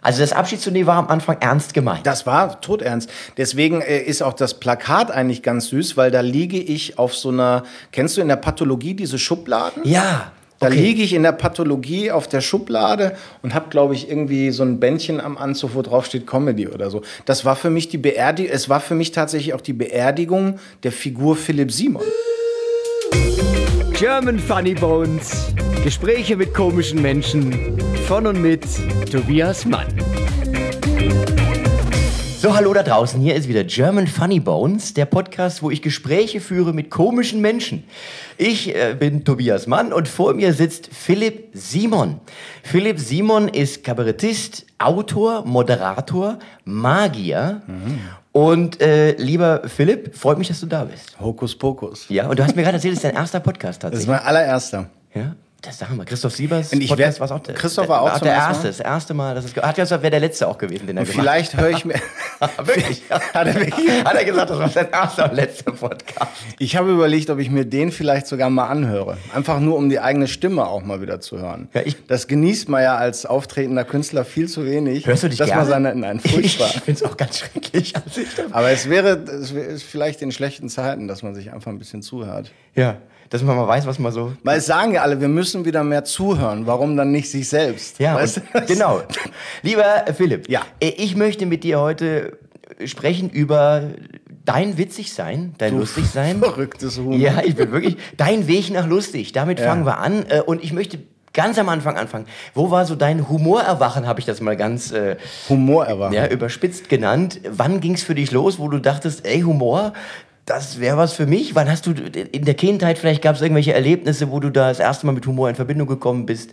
Also das Abschiedstournee war am Anfang ernst gemeint. Das war todernst. Deswegen ist auch das Plakat eigentlich ganz süß, weil da liege ich auf so einer, kennst du in der Pathologie diese Schubladen? Ja. Da Okay. liege ich in der Pathologie auf der Schublade und habe, glaube ich, irgendwie so ein Bändchen am Anzug, wo drauf steht Comedy oder so. Das war für mich die Beerdigung, es war für mich tatsächlich auch die Beerdigung der Figur Philipp Simon. German Funny Bones. Gespräche mit komischen Menschen. Von und mit Tobias Mann. So, hallo da draußen. Hier ist wieder German Funny Bones, der Podcast, wo ich Gespräche führe mit komischen Menschen. Ich bin Tobias Mann und vor mir sitzt Philipp Simon. Philipp Simon ist Kabarettist, Autor, Moderator, Magier. Und lieber Philipp, freut mich, dass du da bist. Hokus Pokus. Ja, und du hast mir gerade erzählt, das ist dein erster Podcast Das ist tatsächlich. mein allererster. Ja, das sagen wir. Christoph Siebers Und ich Podcast wär- war auch der. Christoph war auch der zum ersten Mal? das erste Mal. Das wäre der letzte auch gewesen, den er Und gemacht vielleicht höre ich mir. hat. Wirklich? Hat er wirklich? Hat er gesagt, das war sein erster und letzter Podcast. Ich habe überlegt, ob ich mir den vielleicht sogar mal anhöre. Einfach nur, um die eigene Stimme auch mal wieder zu hören. Ja, das genießt man ja als auftretender Künstler viel zu wenig. Hörst du dich dass gerne? man seine, nein, furchtbar. Ich finde es auch ganz schrecklich. Also Aber es wäre vielleicht in schlechten Zeiten, dass man sich einfach ein bisschen zuhört. ja, dass man mal weiß, was man so... Weil es sagen ja alle, wir müssen wieder mehr zuhören. Warum dann nicht sich selbst? Ja, Weißt und, du, das- genau. Lieber Philipp, Ja. Ich möchte mit dir heute sprechen über dein Witzigsein, dein Lustigsein. Verrücktes Huhn. Ja, ich bin wirklich. Dein Weg nach lustig. Damit Ja. fangen wir an. Und ich möchte ganz am Anfang anfangen. Wo war so dein Humorerwachen, habe ich das mal ganz Humor erwachen. überspitzt genannt. Wann ging es für dich los, wo du dachtest, ey, Humor, das wäre was für mich? Wann hast du in der Kindheit, vielleicht gab es irgendwelche Erlebnisse, wo du da das erste Mal mit Humor in Verbindung gekommen bist?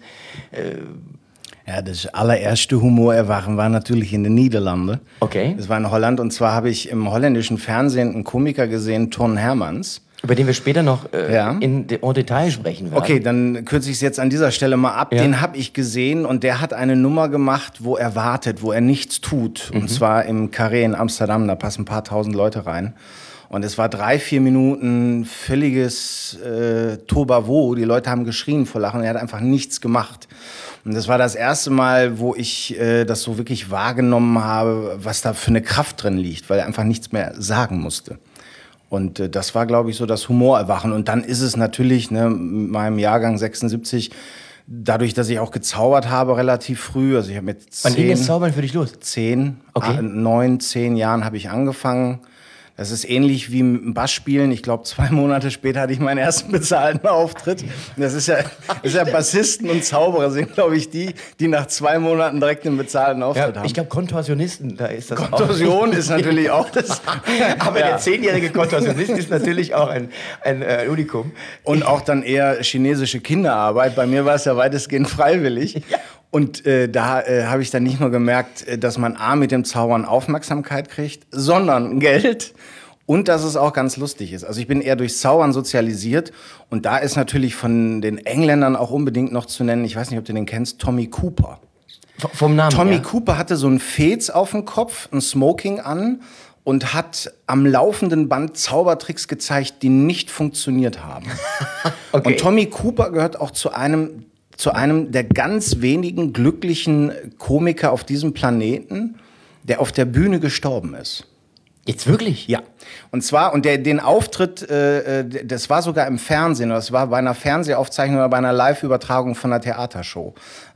Ja, das allererste Humorerwachen war natürlich in den Niederlanden. Okay. Das war in Holland. Und zwar habe ich im holländischen Fernsehen einen Komiker gesehen, Ton Hermans. Über den wir später noch Ja. en Detail sprechen werden. Okay, dann kürze ich es jetzt an dieser Stelle mal ab. Ja. Den habe ich gesehen und der hat eine Nummer gemacht, wo er wartet, wo er nichts tut. Und zwar im Carré in Amsterdam, da passen ein paar tausend Leute rein. Und es war 3-4 Minuten völliges Tohuwabohu. Die Leute haben geschrien vor Lachen und er hat einfach nichts gemacht. Und das war das erste Mal, wo ich das so wirklich wahrgenommen habe, was da für eine Kraft drin liegt, weil er einfach nichts mehr sagen musste. Und das war, glaube ich, so das Humorerwachen. Und dann ist es natürlich, ne, mit meinem Jahrgang 76, dadurch, dass ich auch gezaubert habe relativ früh, also ich habe mit Wann ging das Zaubern für dich los? 9, 10 Jahren habe ich angefangen. Das ist ähnlich wie mit dem Bassspielen. Ich glaube, 2 Monate später hatte ich meinen ersten bezahlten Auftritt. Das ist ja Bassisten und Zauberer sind, glaube ich, die nach 2 Monaten direkt einen bezahlten Auftritt haben. Ich glaube, Kontorsionisten, da ist das Kontorsion ist natürlich auch das. Aber Ja. der 10-jährige Kontorsionist ist natürlich auch ein Unikum. Und auch dann eher chinesische Kinderarbeit. Bei mir war es ja weitestgehend freiwillig. Ja. Und da habe ich dann nicht nur gemerkt, dass man A, mit dem Zaubern Aufmerksamkeit kriegt, sondern Geld. Und dass es auch ganz lustig ist. Also ich bin eher durchs Zaubern sozialisiert. Und da ist natürlich von den Engländern auch unbedingt noch zu nennen, ich weiß nicht, ob du den kennst, Tommy Cooper. Vom Namen Tommy her. Cooper hatte so einen Fez auf dem Kopf, ein Smoking an und hat am laufenden Band Zaubertricks gezeigt, die nicht funktioniert haben. Okay. Und Tommy Cooper gehört auch zu einem der ganz wenigen glücklichen Komiker auf diesem Planeten, der auf der Bühne gestorben ist. Jetzt wirklich? Ja. Und zwar, den Auftritt, das war sogar im Fernsehen, das war bei einer Fernsehaufzeichnung oder bei einer Live-Übertragung von einer Theatershow.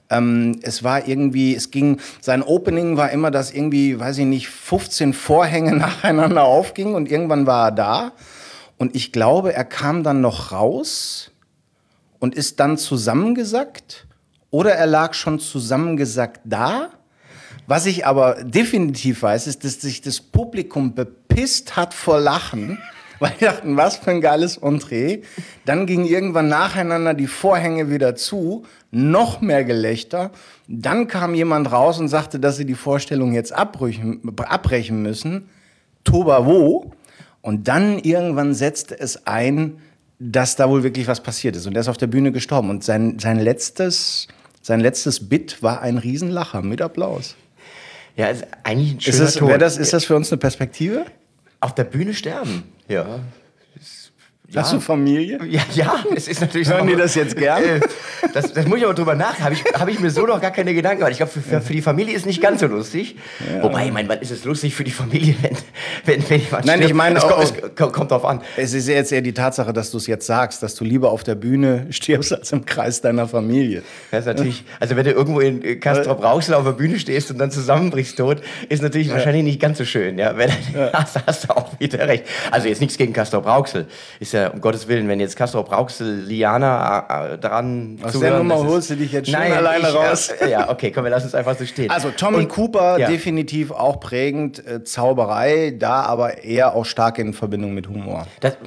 Sein Opening war immer, dass irgendwie, weiß ich nicht, 15 Vorhänge nacheinander aufgingen und irgendwann war er da. Und ich glaube, er kam dann noch raus und ist dann zusammengesackt oder er lag schon zusammengesackt da. Was ich aber definitiv weiß, ist, dass sich das Publikum bepisst hat vor Lachen, weil die dachten, was für ein geiles Entree. Dann gingen irgendwann nacheinander die Vorhänge wieder zu, noch mehr Gelächter. Dann kam jemand raus und sagte, dass sie die Vorstellung jetzt abbrechen müssen. Tohuwabohu. Und dann irgendwann setzte es ein, dass da wohl wirklich was passiert ist. Und er ist auf der Bühne gestorben. Und sein letztes Bit war ein Riesenlacher mit Applaus. Ja, ist eigentlich ein schöner Tod. Ist das für uns eine Perspektive? Auf der Bühne sterben. Ja. Ja. Hast du Familie? Ja, es ist natürlich so. Hören die das jetzt gern? Das muss ich aber drüber nach. Hab ich mir so noch gar keine Gedanken gemacht. Ich glaube, für die Familie ist nicht ganz so lustig. Ja. Wobei, ich meine, wann ist es lustig für die Familie, wenn jemand Nein, stirbt? ich meine, es kommt drauf an. Es ist jetzt eher die Tatsache, dass du es jetzt sagst, dass du lieber auf der Bühne stirbst als im Kreis deiner Familie. Das ist natürlich, also wenn du irgendwo in Castrop-Rauxel auf der Bühne stehst und dann zusammenbrichst tot, ist natürlich wahrscheinlich nicht ganz so schön. Ja? Hast du auch wieder recht. Also jetzt nichts gegen Castrop-Rauxel. Ist ja, um Gottes Willen, wenn jetzt Castrop-Rauxel, Liana dran aus der Nummer holst du dich jetzt schon alleine raus. Ja, okay, komm, wir lassen es einfach so stehen. Also Tommy Cooper, definitiv auch prägend, Zauberei, da aber eher auch stark in Verbindung mit Humor.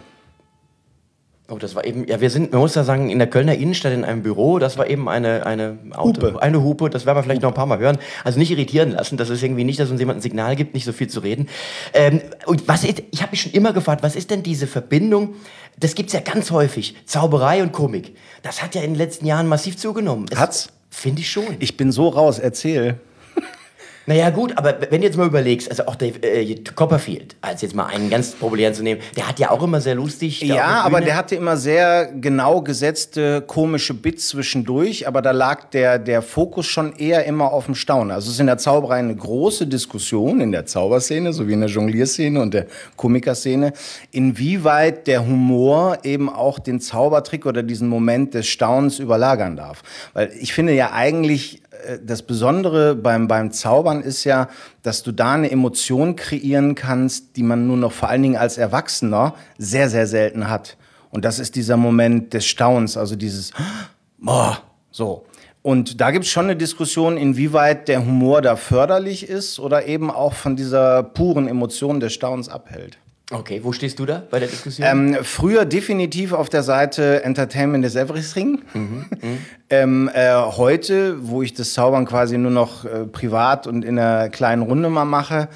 Das war eben, ja, man muss ja sagen, in der Kölner Innenstadt in einem Büro, das war eben eine Hupe, das werden wir vielleicht noch ein paar Mal hören. Also nicht irritieren lassen, das ist irgendwie nicht, dass uns jemand ein Signal gibt, nicht so viel zu reden. Und ich habe mich schon immer gefragt, was ist denn diese Verbindung, das gibt's ja ganz häufig, Zauberei und Komik. Das hat ja in den letzten Jahren massiv zugenommen. Hat's? Finde ich schon. Ich bin so raus, erzähl. Naja gut, aber wenn du jetzt mal überlegst, also auch Dave Copperfield, als jetzt mal einen ganz populären zu nehmen, der hat ja auch immer sehr lustig... Ja, aber der hatte immer sehr genau gesetzte komische Bits zwischendurch, aber da lag der Fokus schon eher immer auf dem Staunen. Also es ist in der Zauberei eine große Diskussion, in der Zauberszene, sowie in der Jonglierszene und der Komikerszene, inwieweit der Humor eben auch den Zaubertrick oder diesen Moment des Staunens überlagern darf. Weil ich finde ja eigentlich... Das Besondere beim Zaubern ist ja, dass du da eine Emotion kreieren kannst, die man nur noch vor allen Dingen als Erwachsener sehr, sehr selten hat. Und das ist dieser Moment des Staunens, also dieses boah, so. Und da gibt es schon eine Diskussion, inwieweit der Humor da förderlich ist oder eben auch von dieser puren Emotion des Staunens abhält. Okay, wo stehst du da bei der Diskussion? Früher definitiv auf der Seite Entertainment is Everything. Heute, wo ich das Zaubern quasi nur noch privat und in einer kleinen Runde mal mache.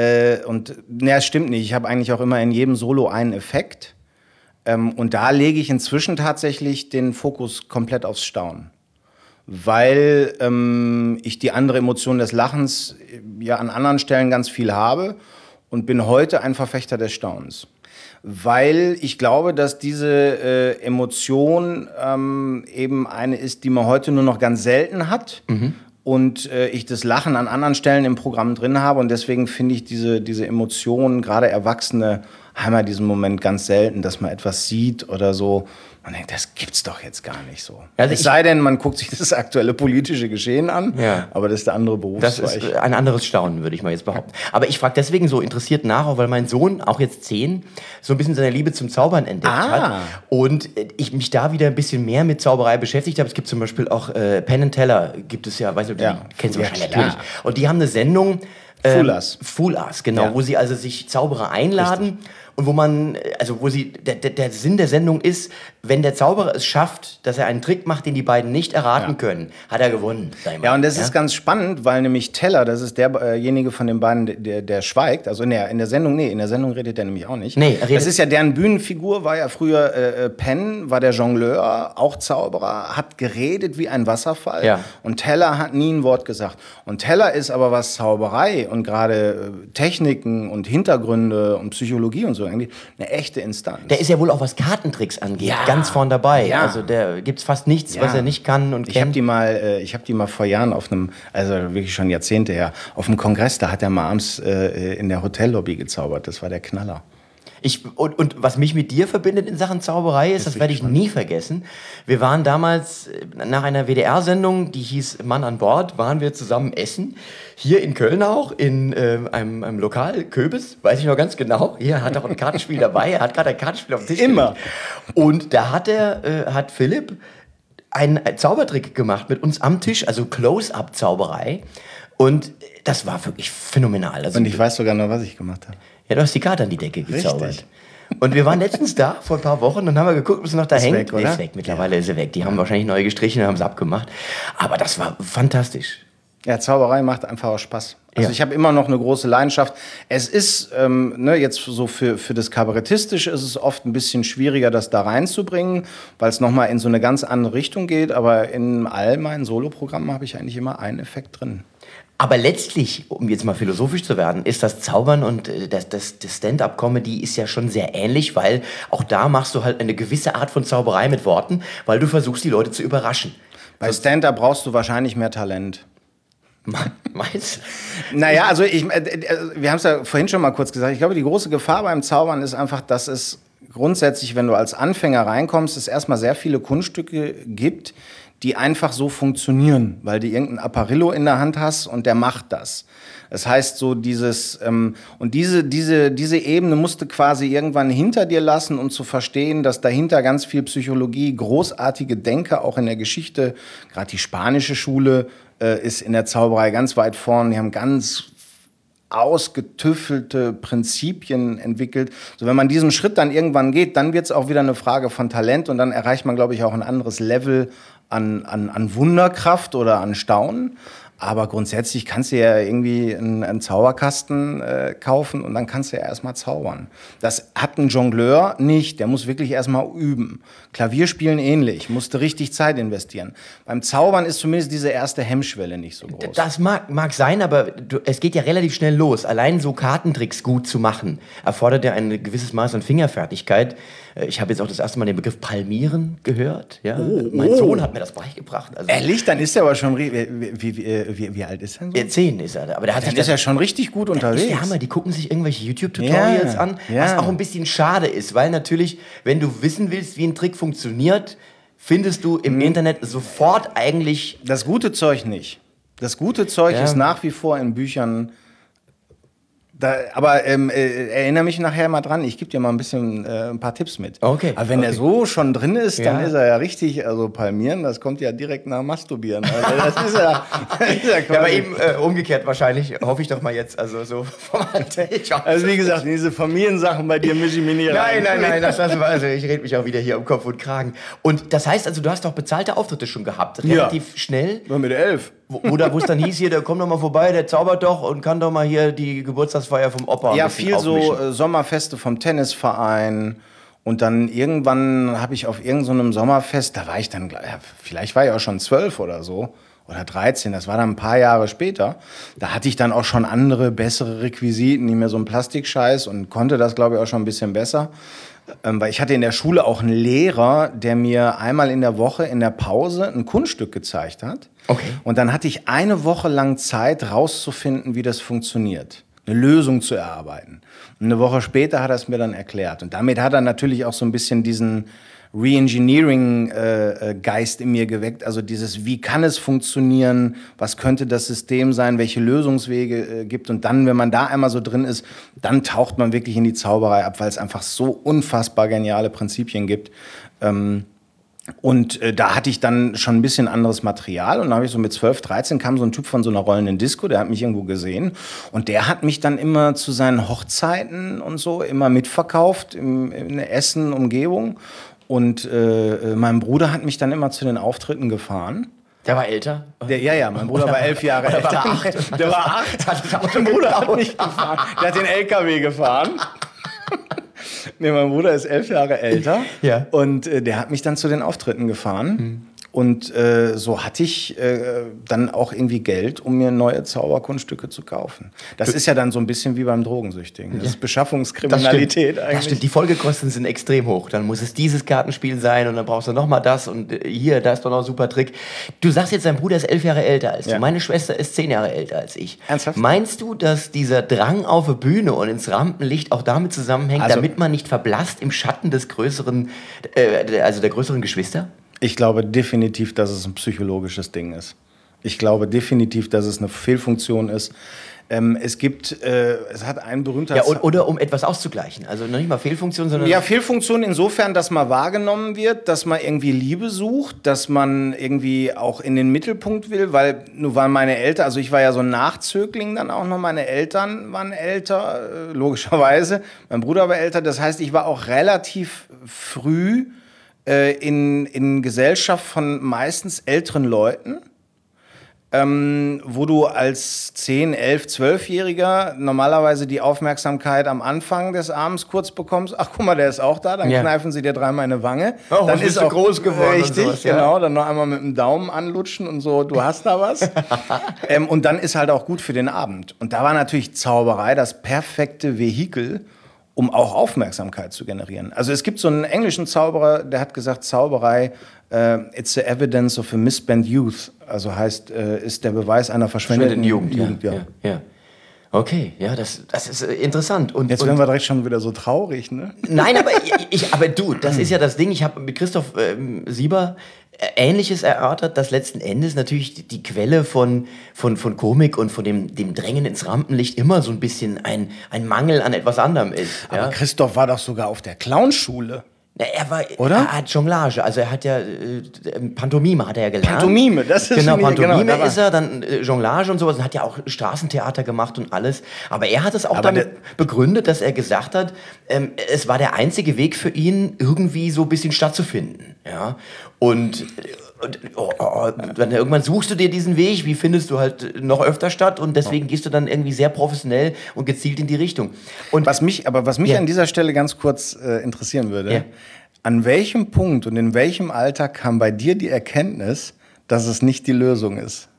Es stimmt nicht. Ich habe eigentlich auch immer in jedem Solo einen Effekt. Und da lege ich inzwischen tatsächlich den Fokus komplett aufs Staunen. Weil ich die andere Emotion des Lachens ja an anderen Stellen ganz viel habe. Und bin heute ein Verfechter des Staunens. Weil ich glaube, dass diese Emotion eben eine ist, die man heute nur noch ganz selten hat. Und ich das Lachen an anderen Stellen im Programm drin habe. Und deswegen finde ich diese Emotionen, gerade Erwachsene, haben ja diesen Moment ganz selten, dass man etwas sieht oder so. Man denkt, das gibt's doch jetzt gar nicht so. Also es sei denn, man guckt sich das aktuelle politische Geschehen an, aber das ist der andere Berufszweig. Das ist ein anderes Staunen, würde ich mal jetzt behaupten. Aber ich frage deswegen so interessiert nach, auch weil mein Sohn, auch jetzt 10, so ein bisschen seine Liebe zum Zaubern entdeckt hat. Und ich mich da wieder ein bisschen mehr mit Zauberei beschäftigt habe. Es gibt zum Beispiel auch Penn and Teller, gibt es ja, weißt du, kennst du wahrscheinlich natürlich. Und die haben eine Sendung, Fool Us, genau, wo sie also sich Zauberer einladen. Richtig. Und wo man, also wo sie, der Sinn der Sendung ist, wenn der Zauberer es schafft, dass er einen Trick macht, den die beiden nicht erraten können, hat er gewonnen. Ja, und das ist ganz spannend, weil nämlich Teller, das ist derjenige von den beiden, der schweigt. Also in der Sendung redet er nämlich auch nicht. Nee, das ist ja deren Bühnenfigur, war ja früher Penn, war der Jongleur, auch Zauberer, hat geredet wie ein Wasserfall. Ja. Und Teller hat nie ein Wort gesagt. Und Teller ist aber, was Zauberei und gerade Techniken und Hintergründe und Psychologie und so eigentlich eine echte Instanz. Der ist ja wohl auch, was Kartentricks angeht, ganz vorn dabei. Ja. Also da gibt's fast nichts, was er nicht kann und kennt. Ich habe die mal vor Jahren auf einem, also wirklich schon Jahrzehnte her, auf einem Kongress, da hat er mal abends in der Hotellobby gezaubert. Das war der Knaller. Und was mich mit dir verbindet in Sachen Zauberei ist, das werde ich nie vergessen. Wir waren damals nach einer WDR-Sendung, die hieß Mann an Bord, waren wir zusammen essen. Hier in Köln auch, in einem Lokal, Köbis, weiß ich noch ganz genau. Hier hat er auch ein Kartenspiel dabei, er hat gerade ein Kartenspiel auf dem Tisch. Immer. Und da hat Philipp einen Zaubertrick gemacht mit uns am Tisch, also Close-Up-Zauberei. Und das war wirklich phänomenal. Also, und ich weiß sogar noch, was ich gemacht habe. Ja, du hast die Karte an die Decke gezaubert. Richtig. Und wir waren letztens da, vor ein paar Wochen, und haben wir geguckt, ob sie noch da hängt. Weg, oder? Ist weg, mittlerweile ist sie weg. Die haben wahrscheinlich neu gestrichen und haben es abgemacht. Aber das war fantastisch. Ja, Zauberei macht einfach auch Spaß. Also ich habe immer noch eine große Leidenschaft. Es ist, jetzt so für das Kabarettistische ist es oft ein bisschen schwieriger, das da reinzubringen, weil es nochmal in so eine ganz andere Richtung geht. Aber in all meinen Soloprogrammen habe ich eigentlich immer einen Effekt drin. Aber letztlich, um jetzt mal philosophisch zu werden, ist das Zaubern und das Stand-up-Comedy ist ja schon sehr ähnlich, weil auch da machst du halt eine gewisse Art von Zauberei mit Worten, weil du versuchst, die Leute zu überraschen. Bei Stand-up brauchst du wahrscheinlich mehr Talent. Meinst du? Naja, also wir haben es ja vorhin schon mal kurz gesagt, ich glaube, die große Gefahr beim Zaubern ist einfach, dass es grundsätzlich, wenn du als Anfänger reinkommst, es erstmal sehr viele Kunststücke gibt, die einfach so funktionieren, weil du irgendein Apparillo in der Hand hast und der macht das. Das heißt, so diese Ebene musst du quasi irgendwann hinter dir lassen, um zu verstehen, dass dahinter ganz viel Psychologie, großartige Denker, auch in der Geschichte, gerade die spanische Schule ist in der Zauberei ganz weit vorn. Die haben ganz ausgetüffelte Prinzipien entwickelt. So, wenn man diesen Schritt dann irgendwann geht, dann wird es auch wieder eine Frage von Talent und dann erreicht man, glaube ich, auch ein anderes Level an Wunderkraft oder an Staunen. Aber grundsätzlich kannst du ja irgendwie einen Zauberkasten kaufen und dann kannst du ja erstmal zaubern. Das hat ein Jongleur nicht, der muss wirklich erstmal üben. Klavierspielen ähnlich, musste richtig Zeit investieren. Beim Zaubern ist zumindest diese erste Hemmschwelle nicht so groß. Das mag sein, aber es geht ja relativ schnell los. Allein so Kartentricks gut zu machen, erfordert ja ein gewisses Maß an Fingerfertigkeit. Ich habe jetzt auch das erste Mal den Begriff Palmieren gehört. Ja? Mein Sohn hat mir das beigebracht. Also, ehrlich? Dann ist er aber schon... Wie alt ist er so? 10 ist er. Aber der hat dann ist er schon richtig gut unterwegs. Das ist der Hammer. Die gucken sich irgendwelche YouTube-Tutorials an, was auch ein bisschen schade ist. Weil natürlich, wenn du wissen willst, wie ein Trick funktioniert, findest du im Internet sofort eigentlich... Das gute Zeug nicht. Das gute Zeug ist nach wie vor in Büchern... aber erinnere mich nachher mal dran, ich gebe dir mal ein paar Tipps mit. Okay. Aber wenn er so schon drin ist, dann ist er ja richtig, also Palmieren, das kommt ja direkt nach Masturbieren. Also das ist ja ja, aber eben umgekehrt wahrscheinlich, hoffe ich doch mal jetzt, also so vom Also wie gesagt, diese Familiensachen bei dir mische ich mir nicht rein. Nein, das lassen wir, also ich rede mich auch wieder hier um Kopf und Kragen. Und das heißt also, du hast doch bezahlte Auftritte schon gehabt, relativ schnell. Ja, mit 11. Wo es dann hieß, hier, der kommt doch mal vorbei, der zaubert doch und kann doch mal hier die Geburtstagsfeier vom Opa ja, viel aufmischen. So Sommerfeste vom Tennisverein. Und dann irgendwann habe ich auf irgendeinem Sommerfest, da war ich dann, vielleicht war ich auch schon 12 oder so, oder 13, das war dann ein paar Jahre später. Da hatte ich dann auch schon andere, bessere Requisiten, nicht mehr so ein Plastikscheiß und konnte das, glaube ich, auch schon ein bisschen besser. Weil ich hatte in der Schule auch einen Lehrer, der mir einmal in der Woche in der Pause ein Kunststück gezeigt hat. Okay. Und dann hatte ich eine Woche lang Zeit, rauszufinden, wie das funktioniert. Eine Lösung zu erarbeiten. Und eine Woche später hat er es mir dann erklärt. Und damit hat er natürlich auch so ein bisschen diesen Reengineering-Geist in mir geweckt. Also dieses, wie kann es funktionieren? Was könnte das System sein? Welche Lösungswege gibt? Und dann, wenn man da einmal so drin ist, dann taucht man wirklich in die Zauberei ab, weil es einfach so unfassbar geniale Prinzipien gibt. Und da hatte ich dann schon ein bisschen anderes Material und dann habe ich so mit 12, 13 kam so ein Typ von so einer rollenden Disco, der hat mich irgendwo gesehen und der hat mich dann immer zu seinen Hochzeiten und so immer mitverkauft in der Essen-Umgebung und mein Bruder hat mich dann immer zu den Auftritten gefahren. Der war älter? Ja, mein Bruder war 11 Jahre älter. Der war 8. Mein Bruder hat nicht gefahren, der hat den LKW gefahren. Nee, mein Bruder ist 11 Jahre älter und der hat mich dann zu den Auftritten gefahren. Und so hatte ich dann auch irgendwie Geld, um mir neue Zauberkunststücke zu kaufen. Das ist ja dann so ein bisschen wie beim Drogensüchtigen. Das ist Beschaffungskriminalität eigentlich. Das stimmt, die Folgekosten sind extrem hoch. Dann muss es dieses Kartenspiel sein und dann brauchst du nochmal das und hier, da ist doch noch ein super Trick. Du sagst jetzt, dein Bruder ist 11 Jahre älter als du. Meine Schwester ist 10 Jahre älter als ich. Ernsthaft? Meinst du, dass dieser Drang auf die Bühne und ins Rampenlicht auch damit zusammenhängt, damit man nicht verblasst im Schatten des größeren, also der größeren Geschwister? Ich glaube definitiv, dass es ein psychologisches Ding ist. Ich glaube definitiv, dass es eine Fehlfunktion ist. Es hat ein berühmter... Ja, oder um etwas auszugleichen. Also noch nicht mal Fehlfunktion, sondern... Ja, Fehlfunktion insofern, dass man wahrgenommen wird, dass man irgendwie Liebe sucht, dass man irgendwie auch in den Mittelpunkt will, weil nur waren meine Eltern, also ich war ja so ein Nachzögling dann auch noch, meine Eltern waren älter, logischerweise. Mein Bruder war älter, das heißt, ich war auch relativ früh in Gesellschaft von meistens älteren Leuten. wo du als 10, 11, 12-Jähriger normalerweise die Aufmerksamkeit am Anfang des Abends kurz bekommst. Ach, guck mal, der ist auch da. Dann kneifen sie dir dreimal in eine Wange. Oh, dann ist auch groß geworden. Richtig, sowas, genau. Dann noch einmal mit dem Daumen anlutschen und so, du hast da was. Und dann ist halt auch gut für den Abend. Und da war natürlich Zauberei das perfekte Vehikel, um auch Aufmerksamkeit zu generieren. Also es gibt so einen englischen Zauberer, der hat gesagt, Zauberei, it's the evidence of a misspent youth. Also heißt, ist der Beweis einer verschwendeten Jugend. Ja. Okay, ja, das ist interessant. Und, jetzt werden wir direkt schon wieder so traurig, ne? Nein, aber du, das ist ja das Ding. Ich habe mit Christoph Sieber Ähnliches erörtert, dass letzten Endes natürlich die Quelle von Komik und von dem Drängen ins Rampenlicht immer so ein bisschen ein Mangel an etwas anderem ist. Aber ja? Christoph war doch sogar auf der Clownschule. Er hat Jonglage, also er hat ja Pantomime hat er ja gelernt. Pantomime, das ist genau, Pantomime ist er, dann Jonglage und sowas und hat ja auch Straßentheater gemacht und alles. Aber er hat es auch damit begründet, dass er gesagt hat, es war der einzige Weg für ihn, irgendwie so ein bisschen stattzufinden. Ja? Und dann irgendwann suchst du dir diesen Weg, wie findest du halt noch öfter statt und deswegen gehst du dann irgendwie sehr professionell und gezielt in die Richtung. Und was mich an dieser Stelle ganz kurz interessieren würde, an welchem Punkt und in welchem Alter kam bei dir die Erkenntnis, dass es nicht die Lösung ist?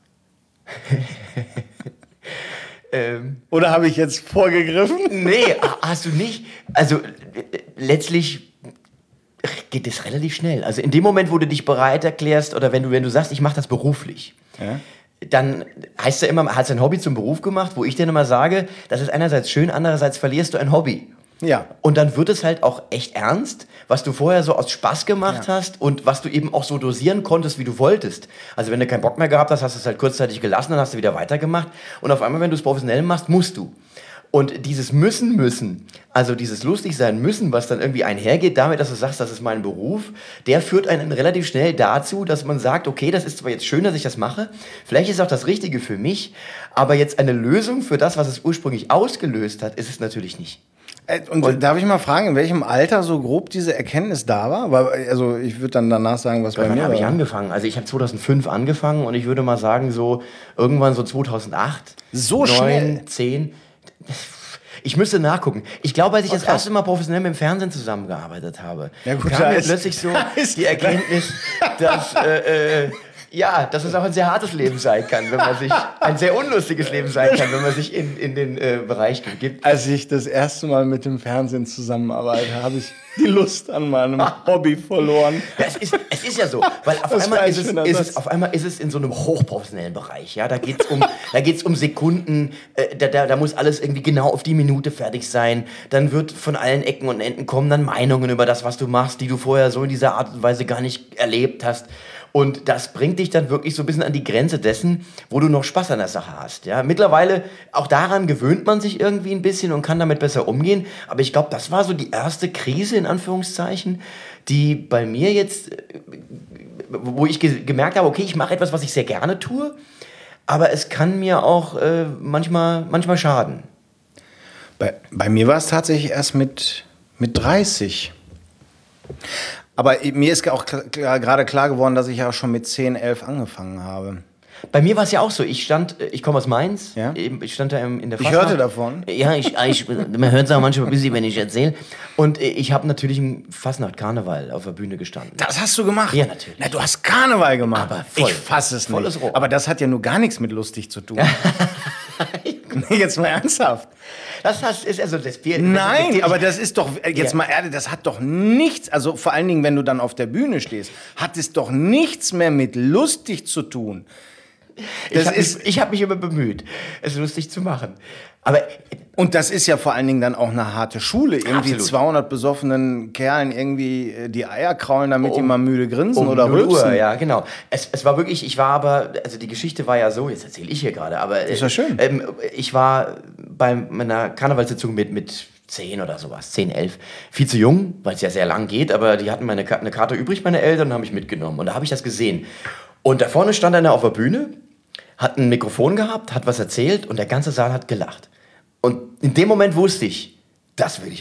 Oder habe ich jetzt vorgegriffen? Nee, hast du nicht. Also letztlich geht es relativ schnell. Also in dem Moment, wo du dich bereit erklärst oder wenn du sagst, ich mache das beruflich, dann heißt ja immer, hast du ein Hobby zum Beruf gemacht, wo ich dir immer sage, das ist einerseits schön, andererseits verlierst du ein Hobby. Ja. Und dann wird es halt auch echt ernst, was du vorher so aus Spaß gemacht hast und was du eben auch so dosieren konntest, wie du wolltest. Also wenn du keinen Bock mehr gehabt hast, hast du es halt kurzzeitig gelassen, dann hast du wieder weitergemacht. Und auf einmal, wenn du es professionell machst, musst du. Und dieses müssen, also dieses lustig sein müssen, was dann irgendwie einhergeht damit, dass du sagst, das ist mein Beruf, der führt einen relativ schnell dazu, dass man sagt, okay, das ist zwar jetzt schön, dass ich das mache, vielleicht ist es auch das Richtige für mich, aber jetzt eine Lösung für das, was es ursprünglich ausgelöst hat, ist es natürlich nicht. Und darf ich mal fragen, in welchem Alter so grob diese Erkenntnis da war? Weil, also ich würde dann danach sagen, was bei mir war. Wann habe ich angefangen? Also ich habe 2005 angefangen und ich würde mal sagen, so irgendwann so 2008. So 9, schnell? 10. Ich müsste nachgucken. Ich glaube, als ich das erste Mal professionell mit dem Fernsehen zusammengearbeitet habe, kam mir plötzlich so die Erkenntnis, dass dass es auch ein sehr hartes Leben sein kann, wenn man sich ein sehr unlustiges Leben sein kann, wenn man sich in den Bereich gibt. Als ich das erste Mal mit dem Fernsehen zusammenarbeite, habe ich die Lust an meinem Hobby verloren. Ja, es ist ja so, weil auf einmal ist es in so einem hochprofessionellen Bereich. Ja, da geht's um Sekunden, da muss alles irgendwie genau auf die Minute fertig sein. Dann wird von allen Ecken und Enden kommen dann Meinungen über das, was du machst, die du vorher so in dieser Art und Weise gar nicht erlebt hast. Und das bringt dich dann wirklich so ein bisschen an die Grenze dessen, wo du noch Spaß an der Sache hast. Ja? Mittlerweile, auch daran gewöhnt man sich irgendwie ein bisschen und kann damit besser umgehen. Aber ich glaube, das war so die erste Krise, in Anführungszeichen, die bei mir jetzt, wo ich gemerkt habe, okay, ich mache etwas, was ich sehr gerne tue, aber es kann mir auch manchmal schaden. Bei mir war es tatsächlich erst mit 30. Aber mir ist auch gerade klar geworden, dass ich ja auch schon mit 10, 11 angefangen habe. Bei mir war es ja auch so. Ich komme aus Mainz. Ja? Ich stand da in der Fastnacht. Ich hörte davon. Ja, man hört es auch manchmal ein bisschen, wenn ich erzähle. Und ich habe natürlich im Fastnacht-Karneval auf der Bühne gestanden. Das hast du gemacht? Ja, natürlich. Na, du hast Karneval gemacht. Aber voll, ich fasse es volles nicht. Rohr. Aber das hat ja nur gar nichts mit lustig zu tun. Jetzt mal ernsthaft. Ist also das Bier. Nein, aber das ist doch, jetzt mal ehrlich, das hat doch nichts, also vor allen Dingen, wenn du dann auf der Bühne stehst, hat es doch nichts mehr mit lustig zu tun. Ich hab mich immer bemüht, es lustig zu machen. Und das ist ja vor allen Dingen dann auch eine harte Schule. Irgendwie absolut. 200 besoffenen Kerlen irgendwie die Eier kraulen, damit die mal müde grinsen oder rülpsen. Ja, genau. Es war wirklich, also die Geschichte war ja so, jetzt erzähle ich hier gerade, aber ist ja schön. Ich war bei meiner Karnevalssitzung mit 10 oder sowas, 10, 11. Viel zu jung, weil es ja sehr lang geht, aber die hatten eine Karte übrig, meine Eltern, und haben mich mitgenommen. Und da habe ich das gesehen. Und da vorne stand einer auf der Bühne, hat ein Mikrofon gehabt, hat was erzählt und der ganze Saal hat gelacht. Und in dem Moment wusste ich, das will ich auch.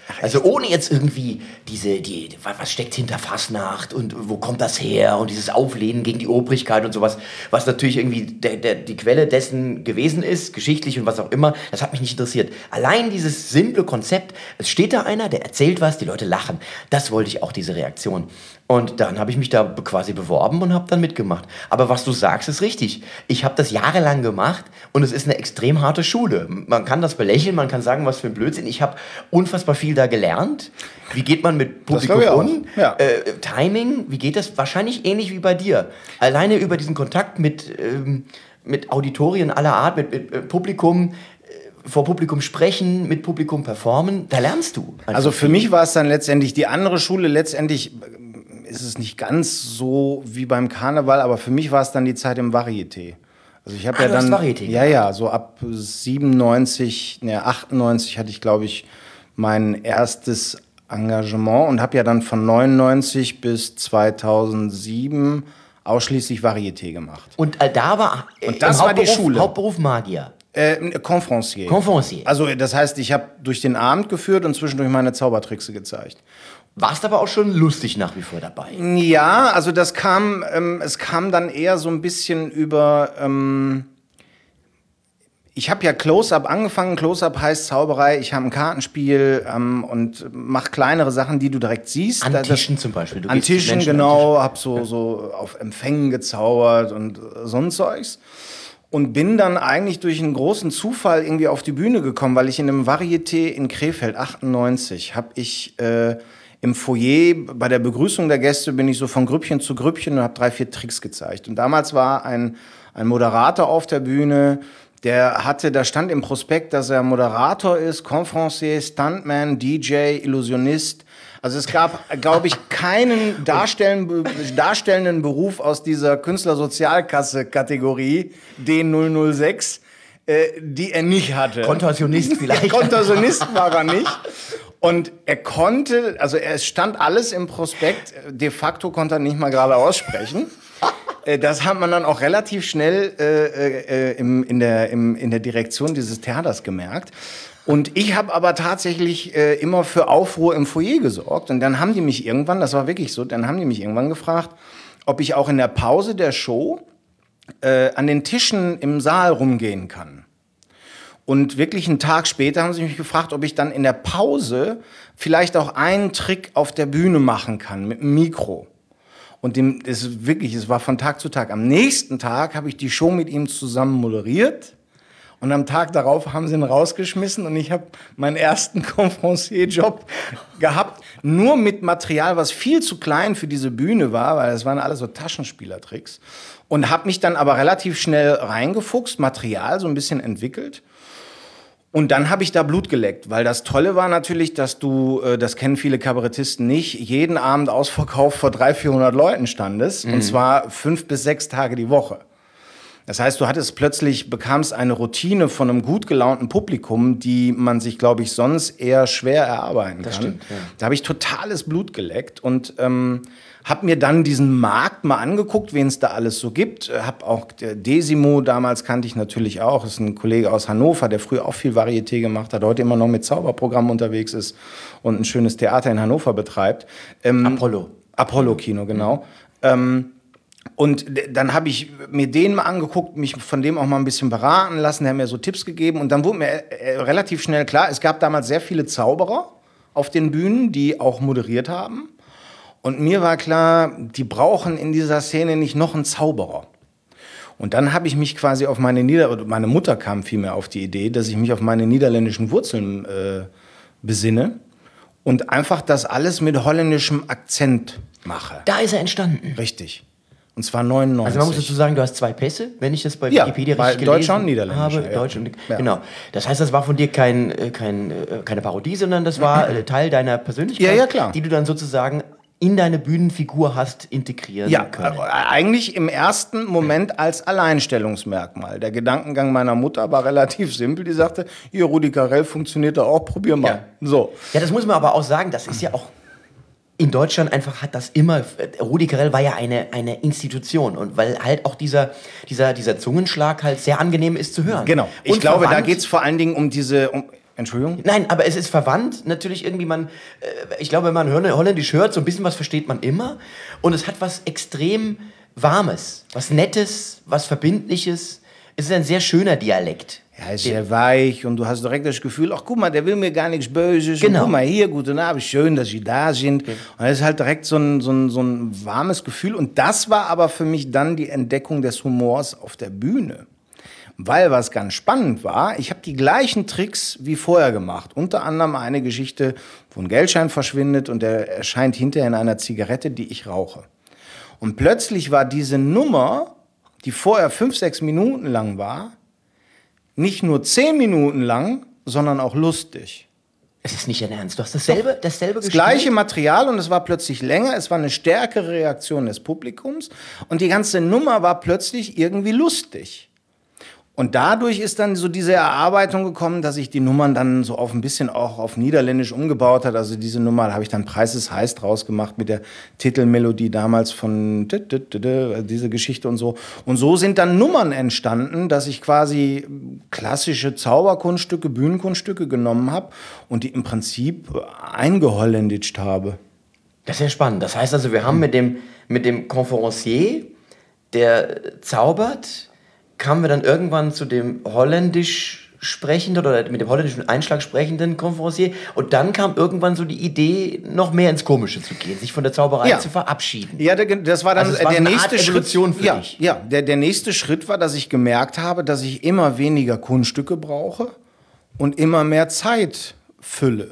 Also ohne jetzt irgendwie was steckt hinter Fastnacht und wo kommt das her und dieses Auflehnen gegen die Obrigkeit und sowas, was natürlich irgendwie die Quelle dessen gewesen ist, geschichtlich und was auch immer, das hat mich nicht interessiert. Allein dieses simple Konzept, es steht da einer, der erzählt was, die Leute lachen. Das wollte ich auch, diese Reaktion. Und dann habe ich mich da quasi beworben und habe dann mitgemacht. Aber was du sagst, ist richtig. Ich habe das jahrelang gemacht und es ist eine extrem harte Schule. Man kann das belächeln, man kann sagen, was für ein Blödsinn. Ich habe unfassbar viel da gelernt. Wie geht man mit Publikum um? Ja. Timing, wie geht das? Wahrscheinlich ähnlich wie bei dir. Alleine über diesen Kontakt mit Auditorien aller Art, mit Publikum, vor Publikum sprechen, mit Publikum performen, da lernst du. Also für mich war es dann letztendlich die andere Schule, letztendlich ist es nicht ganz so wie beim Karneval, aber für mich war es dann die Zeit im Varieté. Also ich habe ja dann Varieté, so ab 98 hatte ich, glaube ich, mein erstes Engagement und habe ja dann von 99 bis 2007 ausschließlich Varieté gemacht. Und da war das war die Schule. Hauptberuf Magier. Conférencier. Conférencier. Also das heißt, ich habe durch den Abend geführt und zwischendurch meine Zaubertrickse gezeigt. Warst aber auch schon lustig nach wie vor dabei. Ja, also es kam dann eher so ein bisschen über, ich habe ja Close-Up angefangen. Close-Up heißt Zauberei, ich habe ein Kartenspiel und mache kleinere Sachen, die du direkt siehst. An Tischen zum Beispiel. An Tischen, genau, habe so auf Empfängen gezaubert und so ein Zeugs. Und bin dann eigentlich durch einen großen Zufall irgendwie auf die Bühne gekommen, weil ich in einem Varieté in Krefeld, 98, habe ich im Foyer bei der Begrüßung der Gäste bin ich so von Grüppchen zu Grüppchen und habe 3, 4 Tricks gezeigt. Und damals war ein Moderator auf der Bühne, da stand im Prospekt, dass er Moderator ist, Conférencier, Stuntman, DJ, Illusionist. Also es gab, glaube ich, keinen darstellenden Beruf aus dieser Künstlersozialkasse-Kategorie D006, die er nicht hatte. Kontorsionist vielleicht. Kontorsionist war er nicht. Und es stand alles im Prospekt, de facto konnte er nicht mal gerade aussprechen. Das hat man dann auch relativ schnell in der Direktion dieses Theaters gemerkt. Und ich habe aber tatsächlich immer für Aufruhr im Foyer gesorgt. Und dann haben die mich irgendwann, das war wirklich so, gefragt, ob ich auch in der Pause der Show an den Tischen im Saal rumgehen kann. Und wirklich einen Tag später haben sie mich gefragt, ob ich dann in der Pause vielleicht auch einen Trick auf der Bühne machen kann mit dem Mikro. Und es war von Tag zu Tag. Am nächsten Tag habe ich die Show mit ihm zusammen moderiert. Und am Tag darauf haben sie ihn rausgeschmissen und ich habe meinen ersten Conférencier-Job gehabt. Nur mit Material, was viel zu klein für diese Bühne war, weil es waren alles so Taschenspielertricks. Und habe mich dann aber relativ schnell reingefuchst, Material so ein bisschen entwickelt. Und dann habe ich da Blut geleckt, weil das Tolle war natürlich, dass du, das kennen viele Kabarettisten nicht, jeden Abend ausverkauft vor 300, 400 Leuten standest. Und zwar 5 bis 6 Tage die Woche. Das heißt, du bekamst eine Routine von einem gut gelaunten Publikum, die man sich, glaube ich, sonst eher schwer erarbeiten kann. Das stimmt, ja. Da habe ich totales Blut geleckt und habe mir dann diesen Markt mal angeguckt, wen es da alles so gibt. Habe auch Desimo, damals kannte ich natürlich auch, ist ein Kollege aus Hannover, der früher auch viel Varieté gemacht hat, heute immer noch mit Zauberprogrammen unterwegs ist und ein schönes Theater in Hannover betreibt. Apollo-Kino, genau. Und dann habe ich mir den mal angeguckt, mich von dem auch mal ein bisschen beraten lassen, der hat mir so Tipps gegeben und dann wurde mir relativ schnell klar, es gab damals sehr viele Zauberer auf den Bühnen, die auch moderiert haben und mir war klar, die brauchen in dieser Szene nicht noch einen Zauberer. Und dann habe ich mich quasi auf meine Mutter kam vielmehr auf die Idee, dass ich mich auf meine niederländischen Wurzeln besinne und einfach das alles mit holländischem Akzent mache. Da ist er entstanden. Richtig. Und zwar 99. Also man muss dazu sagen, du hast 2 Pässe, wenn ich das bei Wikipedia richtig gelesen Deutsch und Niederländisch habe. ja. Deutsch und, genau. Das heißt, das war von dir keine Parodie, sondern das war Teil deiner Persönlichkeit, ja, klar. Die du dann sozusagen in deine Bühnenfigur hast integrieren können. Eigentlich im ersten Moment als Alleinstellungsmerkmal. Der Gedankengang meiner Mutter war relativ simpel. Die sagte, hier, Rudi Carrell funktioniert da auch, probier mal. Ja. So. Ja, das muss man aber auch sagen, das ist ja auch in Deutschland einfach hat das immer, Rudi Carrell war ja eine Institution und weil halt auch dieser Zungenschlag halt sehr angenehm ist zu hören. Genau. Ich glaube, da geht es vor allen Dingen um Entschuldigung? Nein, aber es ist verwandt. Natürlich irgendwie ich glaube, wenn man Holländisch hört, so ein bisschen was versteht man immer. Und es hat was extrem Warmes, was Nettes, was Verbindliches. Es ist ein sehr schöner Dialekt. Ja, ist sehr weich und du hast direkt das Gefühl, ach guck mal, der will mir gar nichts Böses. Genau. Und guck mal hier, guten Abend, schön, dass Sie da sind. Okay. Und das ist halt direkt so ein warmes Gefühl. Und das war aber für mich dann die Entdeckung des Humors auf der Bühne. Weil was ganz spannend war, ich habe die gleichen Tricks wie vorher gemacht. Unter anderem eine Geschichte, wo ein Geldschein verschwindet und der erscheint hinterher in einer Zigarette, die ich rauche. Und plötzlich war diese Nummer, die vorher 5-6 Minuten lang war, nicht nur 10 Minuten lang, sondern auch lustig. Es ist nicht dein Ernst. Du hast dasselbe gespielt? Das gleiche Material und es war plötzlich länger. Es war eine stärkere Reaktion des Publikums. Und die ganze Nummer war plötzlich irgendwie lustig. Und dadurch ist dann so diese Erarbeitung gekommen, dass ich die Nummern dann so auf ein bisschen auch auf Niederländisch umgebaut hat. Also diese Nummer habe ich dann Preis ist heiß draus gemacht mit der Titelmelodie damals von diese Geschichte und so. Und so sind dann Nummern entstanden, dass ich quasi klassische Zauberkunststücke, Bühnenkunststücke genommen habe und die im Prinzip eingeholländischt habe. Das ist ja spannend. Das heißt also, wir haben mit dem Conferencier, der zaubert, kamen wir dann irgendwann zu dem holländisch sprechenden oder mit dem holländischen Einschlag sprechenden Conferencier und dann kam irgendwann so die Idee, noch mehr ins Komische zu gehen, sich von der Zauberei zu verabschieden. Ja, das war dann also der nächste Schritt für dich. Ja, der nächste Schritt war, dass ich gemerkt habe, dass ich immer weniger Kunststücke brauche und immer mehr Zeit fülle.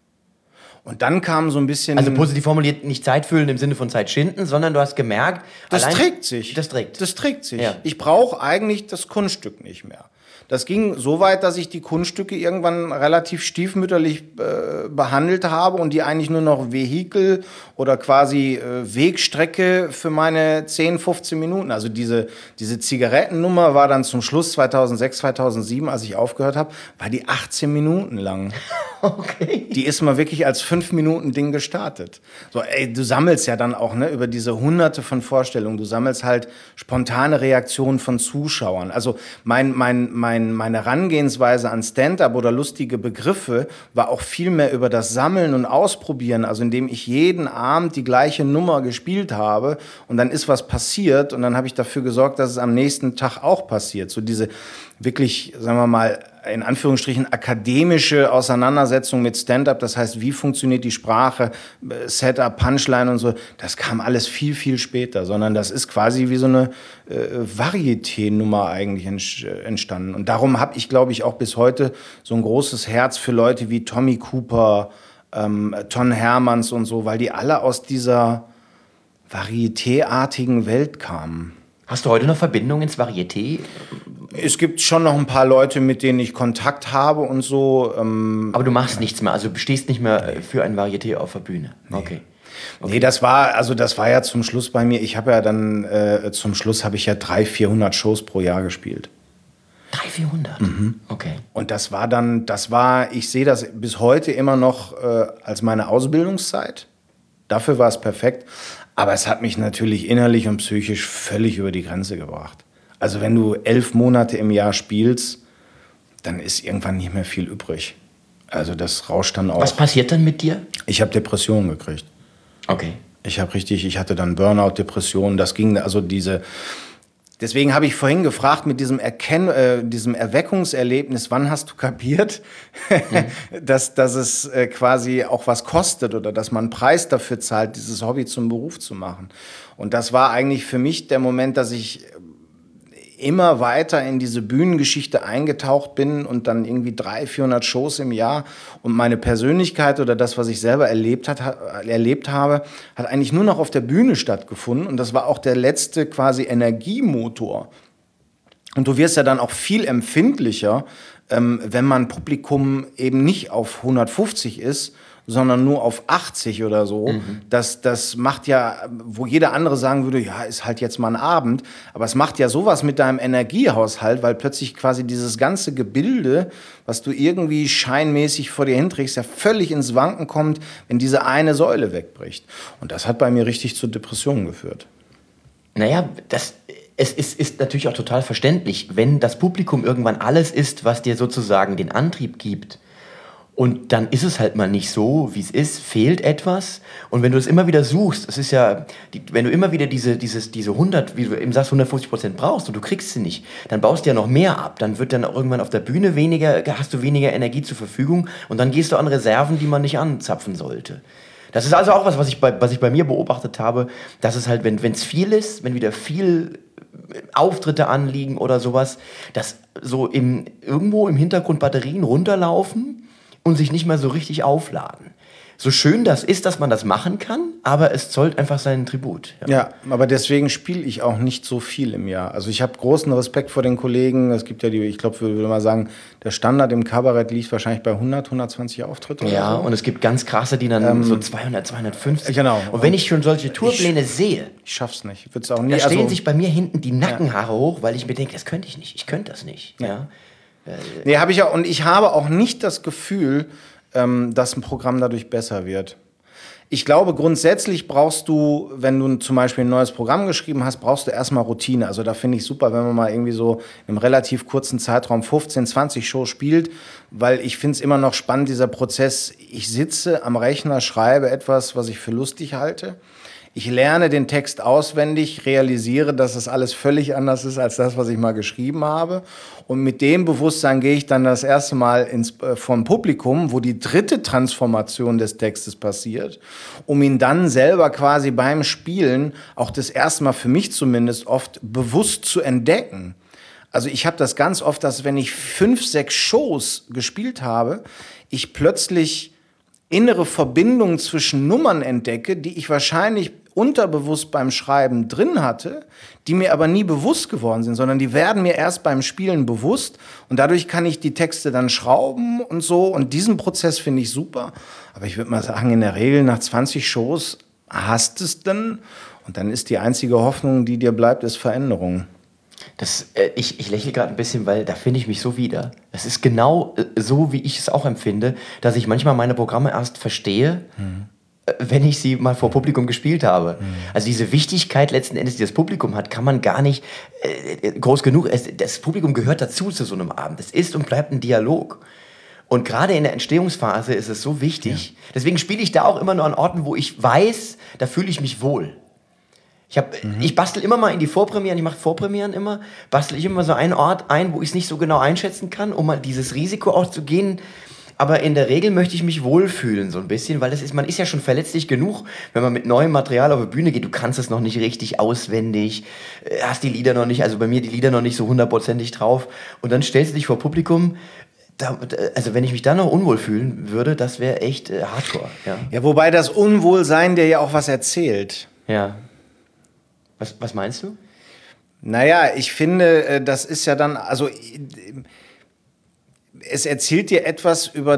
Und dann kam so ein bisschen... Also positiv formuliert, nicht Zeit füllen im Sinne von Zeit schinden, sondern du hast gemerkt... Das trägt sich. Das trägt sich. Ja. Ich brauche eigentlich das Kunststück nicht mehr. Das ging so weit, dass ich die Kunststücke irgendwann relativ stiefmütterlich behandelt habe und die eigentlich nur noch Vehikel oder quasi Wegstrecke für meine 10, 15 Minuten. Also diese Zigarettennummer war dann zum Schluss 2006, 2007, als ich aufgehört habe, war die 18 Minuten lang. Okay. Die ist mal wirklich als 5-Minuten-Ding gestartet. So, du sammelst ja dann auch über diese Hunderte von Vorstellungen, du sammelst halt spontane Reaktionen von Zuschauern. Also meine Herangehensweise an Stand-up oder lustige Begriffe war auch viel mehr über das Sammeln und Ausprobieren, also indem ich jeden Abend die gleiche Nummer gespielt habe und dann ist was passiert und dann habe ich dafür gesorgt, dass es am nächsten Tag auch passiert. So diese wirklich, sagen wir mal, in Anführungsstrichen akademische Auseinandersetzung mit Stand-up, das heißt, wie funktioniert die Sprache, Setup, Punchline und so, das kam alles viel, viel später, sondern das ist quasi wie so eine Varieté-Nummer eigentlich entstanden. Und darum habe ich, glaube ich, auch bis heute so ein großes Herz für Leute wie Tommy Cooper, Ton Hermans und so, weil die alle aus dieser Varieté-artigen Welt kamen. Hast du heute noch Verbindungen ins Varieté? Es gibt schon noch ein paar Leute, mit denen ich Kontakt habe und so. Aber du machst nichts mehr, also du stehst nicht mehr für ein Varieté auf der Bühne? Nee. Okay. Nee, das war ja zum Schluss bei mir, ich habe ja dann, zum Schluss habe ich ja 300-400 Shows pro Jahr gespielt. 300-400? Mhm. Okay. Und ich sehe das bis heute immer noch als meine Ausbildungszeit. Dafür war es perfekt. Aber es hat mich natürlich innerlich und psychisch völlig über die Grenze gebracht. Also wenn du 11 Monate im Jahr spielst, dann ist irgendwann nicht mehr viel übrig. Also das rauscht dann auch. Was passiert dann mit dir? Ich habe Depressionen gekriegt. Okay. Ich hatte dann Burnout, Depressionen, das ging, also deswegen habe ich vorhin gefragt mit diesem Erweckungserlebnis, wann hast du kapiert, dass es quasi auch was kostet oder dass man einen Preis dafür zahlt, dieses Hobby zum Beruf zu machen. Und das war eigentlich für mich der Moment, dass ich immer weiter in diese Bühnengeschichte eingetaucht bin und dann irgendwie 300-400 Shows im Jahr und meine Persönlichkeit oder das, was ich selber erlebt habe, hat eigentlich nur noch auf der Bühne stattgefunden und das war auch der letzte quasi Energiemotor. Und du wirst ja dann auch viel empfindlicher, wenn man Publikum eben nicht auf 150 ist, sondern nur auf 80 oder so. Mhm. Das macht ja, wo jeder andere sagen würde, ja, ist halt jetzt mal ein Abend, aber es macht ja sowas mit deinem Energiehaushalt, weil plötzlich quasi dieses ganze Gebilde, was du irgendwie scheinmäßig vor dir hinträgst, ja völlig ins Wanken kommt, wenn diese eine Säule wegbricht. Und das hat bei mir richtig zu Depressionen geführt. Naja, es ist natürlich auch total verständlich, wenn das Publikum irgendwann alles ist, was dir sozusagen den Antrieb gibt Und dann ist es halt mal nicht so, wie es ist, fehlt etwas. Und wenn du es immer wieder suchst, es ist ja, wenn du immer wieder diese 100, wie du eben sagst, 150% brauchst und du kriegst sie nicht, dann baust du ja noch mehr ab. Dann wird dann auch irgendwann auf der Bühne hast du weniger Energie zur Verfügung und dann gehst du an Reserven, die man nicht anzapfen sollte. Das ist also auch was ich bei mir beobachtet habe, dass es halt, wenn es viel ist, wenn wieder viel Auftritte anliegen oder sowas, dass so irgendwo im Hintergrund Batterien runterlaufen und sich nicht mehr so richtig aufladen. So schön das ist, dass man das machen kann, aber es zollt einfach seinen Tribut. Ja, aber deswegen spiele ich auch nicht so viel im Jahr. Also ich habe großen Respekt vor den Kollegen. Es gibt ja ich glaube, ich würde mal sagen, der Standard im Kabarett liegt wahrscheinlich bei 120 Auftritte Ja, oder so. Und es gibt ganz krasse, die dann so 200, 250. Genau. Und wenn ich schon solche Tourpläne sehe, ich schaff's nicht. Ich auch nie. Da stehen sich bei mir hinten die Nackenhaare hoch, weil ich mir denke, das könnte ich nicht. Ich könnte das nicht. Ja. Nee, habe ich ja. Und ich habe auch nicht das Gefühl, dass ein Programm dadurch besser wird. Ich glaube, grundsätzlich brauchst du, wenn du zum Beispiel ein neues Programm geschrieben hast, brauchst du erstmal Routine. Also da finde ich super, wenn man mal irgendwie so in einem relativ kurzen Zeitraum 15, 20 Shows spielt, weil ich finde es immer noch spannend, dieser Prozess. Ich sitze am Rechner, schreibe etwas, was ich für lustig halte. Ich lerne den Text auswendig, realisiere, dass es alles völlig anders ist als das, was ich mal geschrieben habe. Und mit dem Bewusstsein gehe ich dann das erste Mal vom Publikum, wo die dritte Transformation des Textes passiert, um ihn dann selber quasi beim Spielen auch das erste Mal für mich zumindest oft bewusst zu entdecken. Also ich habe das ganz oft, dass wenn ich 5, 6 Shows gespielt habe, ich plötzlich innere Verbindungen zwischen Nummern entdecke, die ich wahrscheinlich unterbewusst beim Schreiben drin hatte, die mir aber nie bewusst geworden sind, sondern die werden mir erst beim Spielen bewusst und dadurch kann ich die Texte dann schrauben und so und diesen Prozess finde ich super. Aber ich würde mal sagen, in der Regel nach 20 Shows hast es dann und dann ist die einzige Hoffnung, die dir bleibt, ist Veränderung. Ich lächle gerade ein bisschen, weil da finde ich mich so wieder. Das ist genau so, wie ich es auch empfinde, dass ich manchmal meine Programme erst verstehe, wenn ich sie mal vor Publikum gespielt habe. Also diese Wichtigkeit letzten Endes, die das Publikum hat, kann man gar nicht groß genug. Das Publikum gehört dazu zu so einem Abend. Es ist und bleibt ein Dialog. Und gerade in der Entstehungsphase ist es so wichtig. Ja. Deswegen spiele ich da auch immer nur an Orten, wo ich weiß, da fühle ich mich wohl. Ich bastel immer mal in die Vorpremieren, ich mache Vorpremieren immer, bastel ich immer so einen Ort ein, wo ich es nicht so genau einschätzen kann, um mal dieses Risiko auch zu gehen. Aber in der Regel möchte ich mich wohlfühlen so ein bisschen, weil man ist ja schon verletzlich genug, wenn man mit neuem Material auf die Bühne geht. Du kannst es noch nicht richtig auswendig, hast die Lieder noch nicht, also bei mir die Lieder noch nicht so 100%ig drauf. Und dann stellst du dich vor Publikum. Also wenn ich mich da noch unwohl fühlen würde, das wäre echt hardcore. Ja, wobei das Unwohlsein dir ja auch was erzählt. Ja. Was meinst du? Naja, ich finde, das ist ja dann, also es erzählt dir etwas über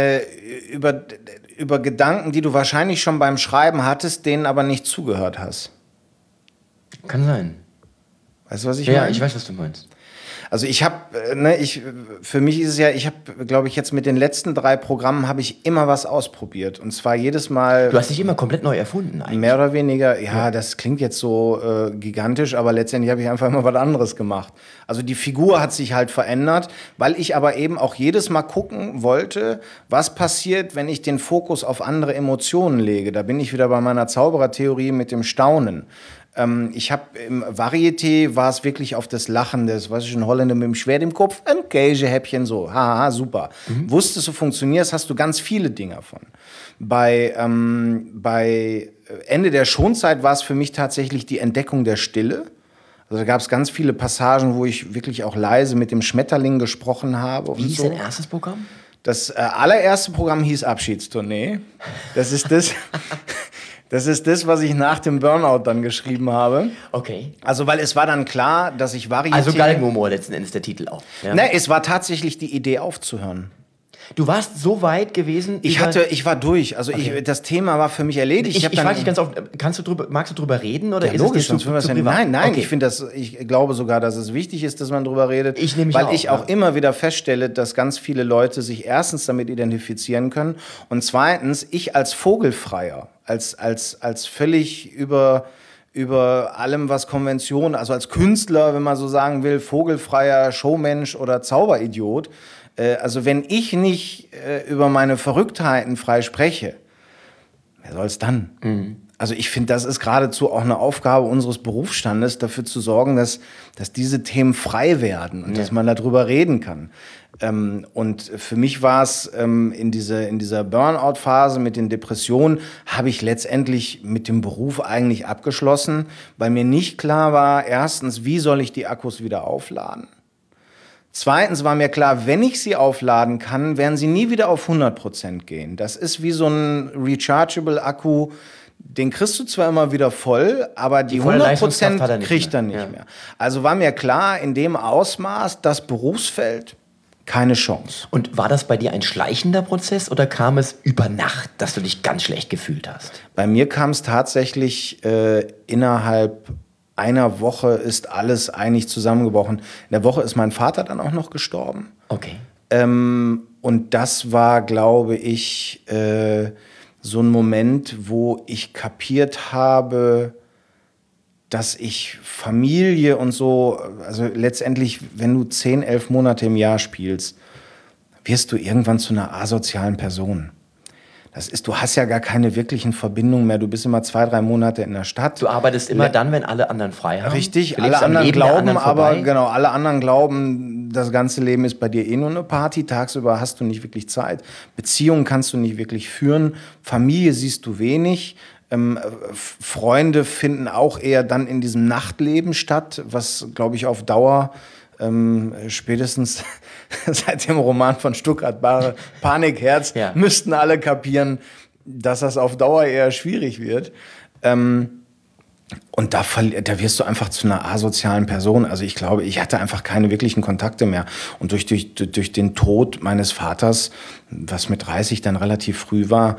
über Gedanken, die du wahrscheinlich schon beim Schreiben hattest, denen aber nicht zugehört hast. Kann sein. Weißt du, was ich meine? Ja, ich weiß, was du meinst. Also für mich ist es ja, ich habe, glaube ich, jetzt mit den letzten 3 Programmen habe ich immer was ausprobiert. Und zwar jedes Mal. Du hast dich immer komplett neu erfunden eigentlich. Mehr oder weniger, ja, das klingt jetzt so gigantisch, aber letztendlich habe ich einfach immer was anderes gemacht. Also die Figur hat sich halt verändert, weil ich aber eben auch jedes Mal gucken wollte, was passiert, wenn ich den Fokus auf andere Emotionen lege. Da bin ich wieder bei meiner Zauberertheorie mit dem Staunen. Ich habe im Varieté war es wirklich auf das Lachen, das, was ich in Holländer mit dem Schwert im Kopf, ein Käsehäppchen so, haha, super. Wusstest du, funktionierst, hast du ganz viele Dinge von. Bei Ende der Schonzeit war es für mich tatsächlich die Entdeckung der Stille. Also da gab es ganz viele Passagen, wo ich wirklich auch leise mit dem Schmetterling gesprochen habe. Wie hieß dein erstes Programm? Das allererste Programm hieß Abschiedstournee. Das ist das... Das ist das, was ich nach dem Burnout dann geschrieben habe. Okay. Also, weil es war dann klar, dass ich Varieté... Also Galgenhumor letzten Endes der Titel auch. Ja. Ne, es war tatsächlich die Idee aufzuhören. Du warst so weit gewesen... Ich war durch. Also okay. Das Thema war für mich erledigt. Ich frage dich ganz oft, magst du drüber reden? Oder ja, ist logisch, es sonst zu Nein, okay. Ich glaube sogar, dass es wichtig ist, dass man drüber redet. Weil ich auch immer wieder feststelle, dass ganz viele Leute sich erstens damit identifizieren können und zweitens, ich als Vogelfreier, als völlig über allem, was Konvention, also als Künstler, wenn man so sagen will, vogelfreier Showmensch oder Zauberidiot, Also wenn ich nicht über meine Verrücktheiten frei spreche, wer soll es dann? Also ich finde, das ist geradezu auch eine Aufgabe unseres Berufsstandes, dafür zu sorgen, dass diese Themen frei werden und dass man darüber reden kann. Und für mich war es in dieser Burnout-Phase mit den Depressionen, habe ich letztendlich mit dem Beruf eigentlich abgeschlossen, weil mir nicht klar war, erstens, wie soll ich die Akkus wieder aufladen? Zweitens war mir klar, wenn ich sie aufladen kann, werden sie nie wieder auf 100% gehen. Das ist wie so ein Rechargeable-Akku, den kriegst du zwar immer wieder voll, aber die 100% kriegt er nicht mehr. Also war mir klar, in dem Ausmaß, das Berufsfeld, keine Chance. Und war das bei dir ein schleichender Prozess oder kam es über Nacht, dass du dich ganz schlecht gefühlt hast? Bei mir kam es tatsächlich innerhalb einer Woche ist alles eigentlich zusammengebrochen. In der Woche ist mein Vater dann auch noch gestorben. Okay. Und das war, glaube ich, so ein Moment, wo ich kapiert habe, dass ich Familie und so, also letztendlich, wenn du 10, 11 Monate im Jahr spielst, wirst du irgendwann zu einer asozialen Person. Du hast ja gar keine wirklichen Verbindungen mehr. Du bist immer 2, 3 Monate in der Stadt. Du arbeitest immer dann, wenn alle anderen frei haben. Richtig, alle anderen glauben, alle anderen glauben, das ganze Leben ist bei dir eh nur eine Party. Tagsüber hast du nicht wirklich Zeit. Beziehungen kannst du nicht wirklich führen. Familie siehst du wenig. Freunde finden auch eher dann in diesem Nachtleben statt, was, glaube ich, auf Dauer spätestens seit dem Roman von Stuttgart Panikherz müssten alle kapieren, dass das auf Dauer eher schwierig wird. Und da wirst du einfach zu einer asozialen Person. Also ich glaube, ich hatte einfach keine wirklichen Kontakte mehr. Und durch den Tod meines Vaters, was mit 30 dann relativ früh war,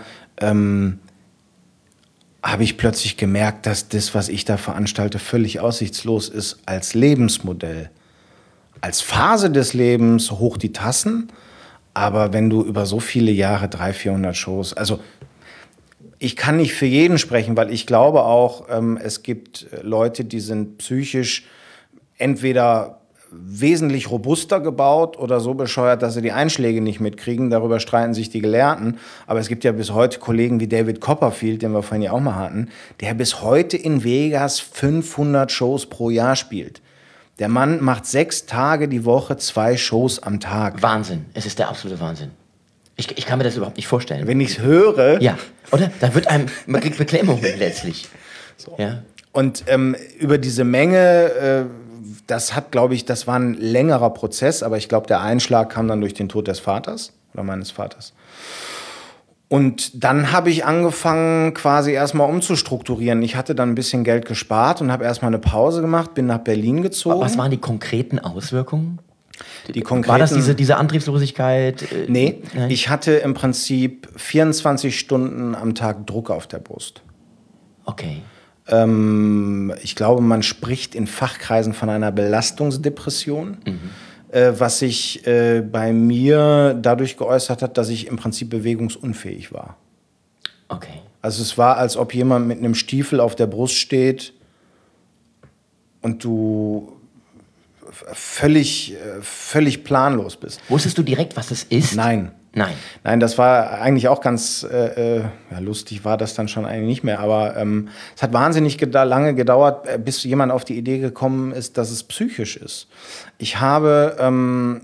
habe ich plötzlich gemerkt, dass das, was ich da veranstalte, völlig aussichtslos ist als Lebensmodell. Als Phase des Lebens hoch die Tassen, aber wenn du über so viele Jahre 300, 400 Shows, also ich kann nicht für jeden sprechen, weil ich glaube auch, es gibt Leute, die sind psychisch entweder wesentlich robuster gebaut oder so bescheuert, dass sie die Einschläge nicht mitkriegen. Darüber streiten sich die Gelehrten. Aber es gibt ja bis heute Kollegen wie David Copperfield, den wir vorhin ja auch mal hatten, der bis heute in Vegas 500 Shows pro Jahr spielt. Der Mann macht 6 Tage die Woche 2 Shows am Tag. Wahnsinn. Es ist der absolute Wahnsinn. Ich kann mir das überhaupt nicht vorstellen. Wenn ich es höre... Ja, oder? Da wird man kriegt Beklemmung letztlich. So. Ja. Und über diese Menge, das war ein längerer Prozess, aber ich glaube, der Einschlag kam dann durch den Tod des Vaters oder meines Vaters. Und dann habe ich angefangen, quasi erstmal umzustrukturieren. Ich hatte dann ein bisschen Geld gespart und habe erstmal eine Pause gemacht, bin nach Berlin gezogen. Was waren die konkreten Auswirkungen? War das diese Antriebslosigkeit? Nee, ich hatte im Prinzip 24 Stunden am Tag Druck auf der Brust. Okay. Ich glaube, man spricht in Fachkreisen von einer Belastungsdepression. Was sich bei mir dadurch geäußert hat, dass ich im Prinzip bewegungsunfähig war. Okay. Also es war, als ob jemand mit einem Stiefel auf der Brust steht und du völlig planlos bist. Wusstest du direkt, was es ist? Nein. Nein, das war eigentlich auch ganz lustig, war das dann schon eigentlich nicht mehr. Aber es hat wahnsinnig lange gedauert, bis jemand auf die Idee gekommen ist, dass es psychisch ist. Ich habe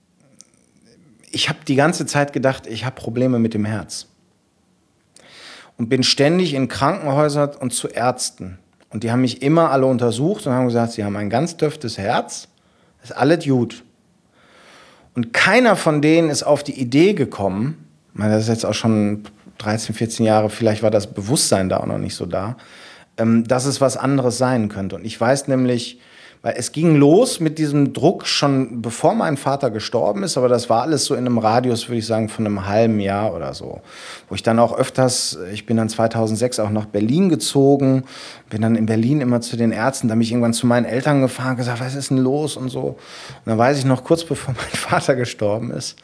die ganze Zeit gedacht, ich habe Probleme mit dem Herz. Und bin ständig in Krankenhäusern und zu Ärzten. Und die haben mich immer alle untersucht und haben gesagt, sie haben ein ganz dürftes Herz, ist alles gut. Und keiner von denen ist auf die Idee gekommen, ich meine, das ist jetzt auch schon 13, 14 Jahre, vielleicht war das Bewusstsein da auch noch nicht so da, dass es was anderes sein könnte. Und ich weiß nämlich, weil es ging los mit diesem Druck schon bevor mein Vater gestorben ist, aber das war alles so in einem Radius, würde ich sagen, von einem halben Jahr oder so. Wo ich dann auch ich bin dann 2006 auch nach Berlin gezogen, bin dann in Berlin immer zu den Ärzten, da bin ich irgendwann zu meinen Eltern gefahren und gesagt, was ist denn los und so. Und dann weiß ich noch, kurz bevor mein Vater gestorben ist,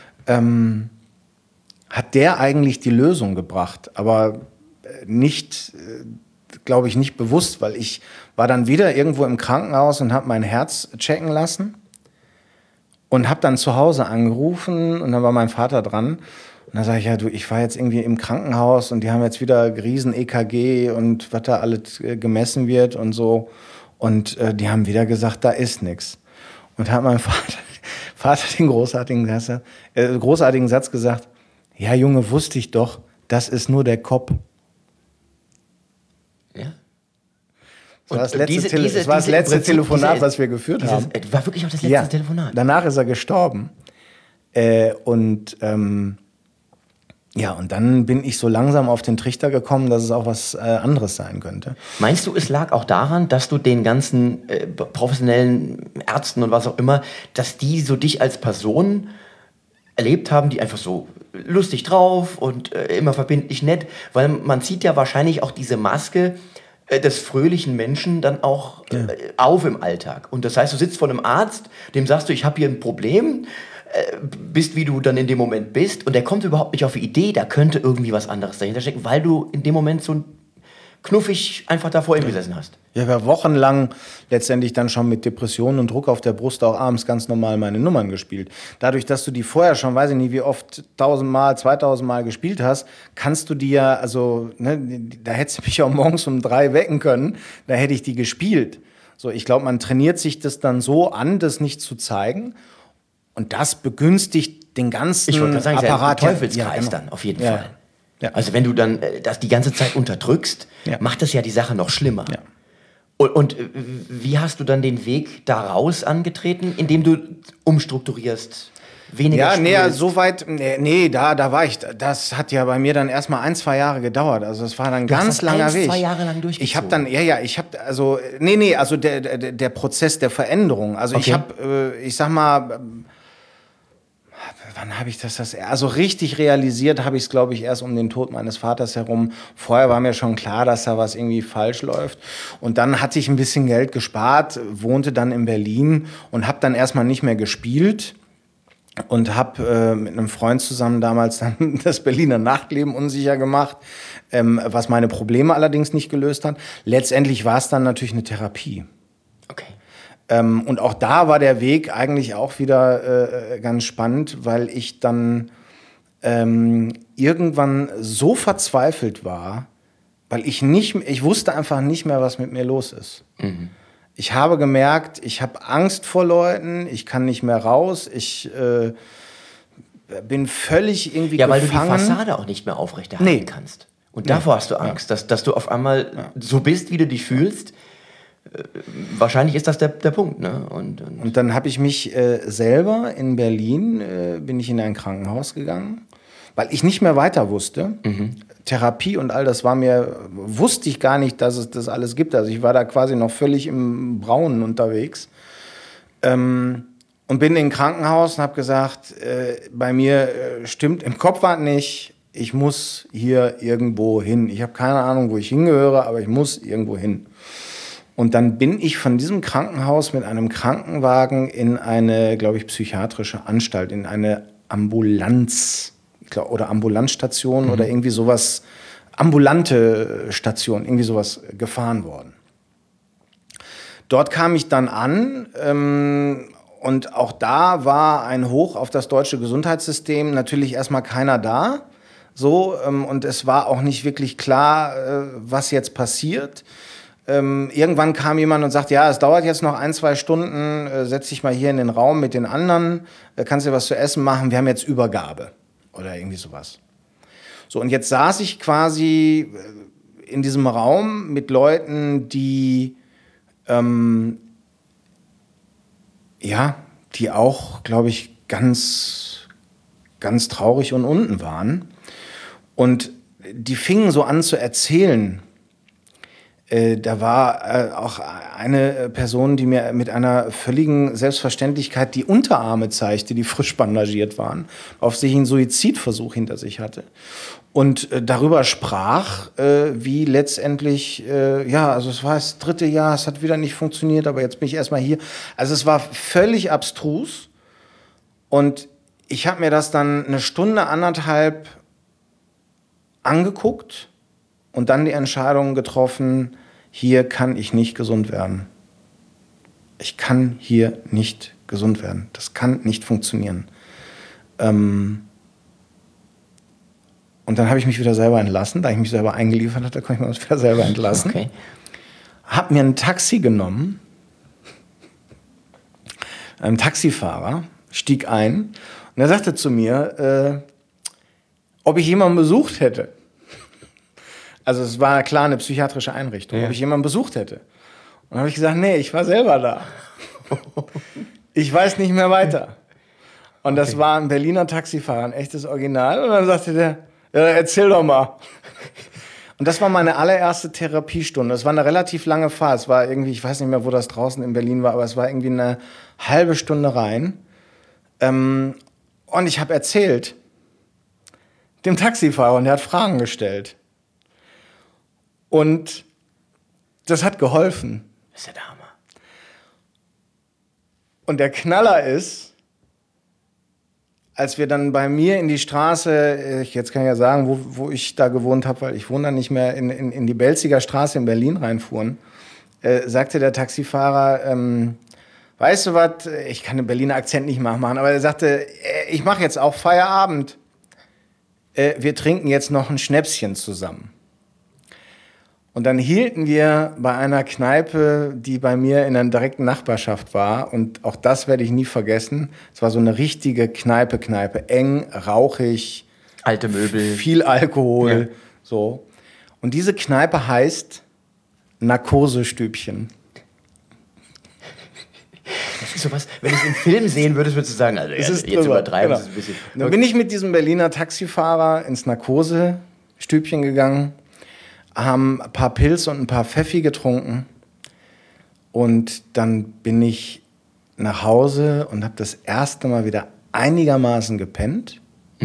hat der eigentlich die Lösung gebracht, aber nicht... glaube ich, nicht bewusst, weil ich war dann wieder irgendwo im Krankenhaus und habe mein Herz checken lassen. Und habe dann zu Hause angerufen und dann war mein Vater dran. Und dann sage ich, ja du, ich war jetzt irgendwie im Krankenhaus und die haben jetzt wieder riesen EKG und was da alles gemessen wird und so. Und die haben wieder gesagt, da ist nichts. Und hat mein Vater den großartigen Satz gesagt, ja Junge, wusste ich doch, das ist nur der Kopf. Ja. Das war das letzte Telefonat, was wir geführt haben. War wirklich auch das letzte Telefonat? Danach ist er gestorben. Und dann bin ich so langsam auf den Trichter gekommen, dass es auch was anderes sein könnte. Meinst du, es lag auch daran, dass du den ganzen professionellen Ärzten und was auch immer, dass die so dich als Person erlebt haben, die einfach so lustig drauf und immer verbindlich nett, weil man zieht ja wahrscheinlich auch diese Maske des fröhlichen Menschen dann auch auf im Alltag. Und das heißt, du sitzt vor einem Arzt, dem sagst du, ich habe hier ein Problem, bist, wie du dann in dem Moment bist, und der kommt überhaupt nicht auf die Idee, da könnte irgendwie was anderes dahinter stecken, weil du in dem Moment so knuffig einfach da vor ihm gesessen hast. Ich habe ja wochenlang letztendlich dann schon mit Depressionen und Druck auf der Brust auch abends ganz normal meine Nummern gespielt. Dadurch, dass du die vorher schon, weiß ich nicht wie oft, 1000 Mal, 2000 Mal gespielt hast, kannst du die ja, also, ne, da hättest du mich auch morgens um 3 wecken können, da hätte ich die gespielt. So, ich glaube, man trainiert sich das dann so an, das nicht zu zeigen. Und das begünstigt den ganzen Apparat. Ein Teufelskreis dann, auf jeden Fall. Ja. Also wenn du dann das die ganze Zeit unterdrückst, macht das ja die Sache noch schlimmer. Ja. Und wie hast du dann den Weg da raus angetreten, indem du umstrukturierst? So weit, da war ich, das hat ja bei mir dann erstmal 1-2 Jahre gedauert, also es war dann ein ganz langer Weg. 2 Jahre lang durchgezogen? Ich habe dann, also der Prozess der Veränderung, also ich habe, ich sag mal, wann habe ich das also richtig realisiert habe ich es, glaube ich, erst um den Tod meines Vaters herum. Vorher war mir schon klar, dass da was irgendwie falsch läuft. Und dann hatte ich ein bisschen Geld gespart, wohnte dann in Berlin und habe dann erstmal nicht mehr gespielt. Und habe mit einem Freund zusammen damals dann das Berliner Nachtleben unsicher gemacht, was meine Probleme allerdings nicht gelöst hat. Letztendlich war es dann natürlich eine Therapie. Okay. Und auch da war der Weg eigentlich auch wieder ganz spannend, weil ich dann irgendwann so verzweifelt war, weil ich wusste einfach nicht mehr, was mit mir los ist. Mhm. Ich habe gemerkt, ich habe Angst vor Leuten, ich kann nicht mehr raus, ich bin völlig irgendwie gefangen. Ja, weil du die Fassade auch nicht mehr aufrechterhalten kannst. Und davor hast du Angst, dass du auf einmal so bist, wie du dich fühlst. Wahrscheinlich ist das der Punkt. Ne? Und dann habe ich mich selber in Berlin, bin ich in ein Krankenhaus gegangen, weil ich nicht mehr weiter wusste. Mhm. Therapie und all das wusste ich gar nicht, dass es das alles gibt. Also ich war da quasi noch völlig im Braunen unterwegs. Und bin in ein Krankenhaus und habe gesagt, bei mir stimmt im Kopf was nicht, ich muss hier irgendwo hin. Ich habe keine Ahnung, wo ich hingehöre, aber ich muss irgendwo hin. Und dann bin ich von diesem Krankenhaus mit einem Krankenwagen in eine, glaube ich, psychiatrische Anstalt, in eine Ambulanz oder Ambulanzstation oder irgendwie sowas, ambulante Station, irgendwie sowas gefahren worden. Dort kam ich dann an und auch da war ein Hoch auf das deutsche Gesundheitssystem, natürlich erstmal keiner da, und es war auch nicht wirklich klar, was jetzt passiert. Irgendwann kam jemand und sagte, ja, es dauert jetzt noch 1-2 Stunden, setz dich mal hier in den Raum mit den anderen, kannst dir was zu essen machen, wir haben jetzt Übergabe. Oder irgendwie sowas. So, und jetzt saß ich quasi in diesem Raum mit Leuten, die die auch, glaube ich, ganz, ganz traurig und unten waren. Und die fingen so an zu erzählen. Da war auch eine Person, die mir mit einer völligen Selbstverständlichkeit die Unterarme zeigte, die frisch bandagiert waren, auf sich einen Suizidversuch hinter sich hatte. Und darüber sprach, wie letztendlich, also es war das 3. Jahr, es hat wieder nicht funktioniert, aber jetzt bin ich erstmal hier. Also es war völlig abstrus. Und ich habe mir das dann 1 Stunde, 1,5 angeguckt und dann die Entscheidung getroffen, hier kann ich nicht gesund werden. Ich kann hier nicht gesund werden. Das kann nicht funktionieren. Und dann habe ich mich wieder selber entlassen. Da ich mich selber eingeliefert hatte, konnte ich mich wieder selber entlassen. Okay. Habe mir ein Taxi genommen. Ein Taxifahrer stieg ein und er sagte zu mir, ob ich jemanden besucht hätte. Also es war klar eine psychiatrische Einrichtung, ob ich jemanden besucht hätte. Und dann habe ich gesagt, nee, ich war selber da. Ich weiß nicht mehr weiter. Und das war ein Berliner Taxifahrer, ein echtes Original. Und dann sagte der, ja, erzähl doch mal. Und das war meine allererste Therapiestunde. Es war eine relativ lange Fahrt. Es war irgendwie, ich weiß nicht mehr, wo das draußen in Berlin war, aber es war irgendwie eine halbe Stunde rein. Und ich habe erzählt dem Taxifahrer und der hat Fragen gestellt. Und das hat geholfen. Das ist ja der Hammer. Und der Knaller ist, als wir dann bei mir in die Straße, jetzt kann ich ja sagen, wo ich da gewohnt habe, weil ich wohne da nicht mehr, in die Belziger Straße in Berlin reinfuhren, sagte der Taxifahrer, weißt du was, ich kann den Berliner Akzent nicht machen, aber er sagte, ich mache jetzt auch Feierabend. Wir trinken jetzt noch ein Schnäpschen zusammen. Und dann hielten wir bei einer Kneipe, die bei mir in der direkten Nachbarschaft war. Und auch das werde ich nie vergessen. Es war so eine richtige Kneipe. Eng, rauchig. Alte Möbel. Viel Alkohol. Ja. So. Und diese Kneipe heißt Narkosestübchen. Das ist sowas, wenn du es im Film sehen würdest, würdest du sagen, also jetzt übertreiben genau. Sie es ein bisschen. Dann bin ich mit diesem Berliner Taxifahrer ins Narkosestübchen gegangen, haben ein paar Pilz und ein paar Pfeffi getrunken und dann bin ich nach Hause und habe das erste Mal wieder einigermaßen gepennt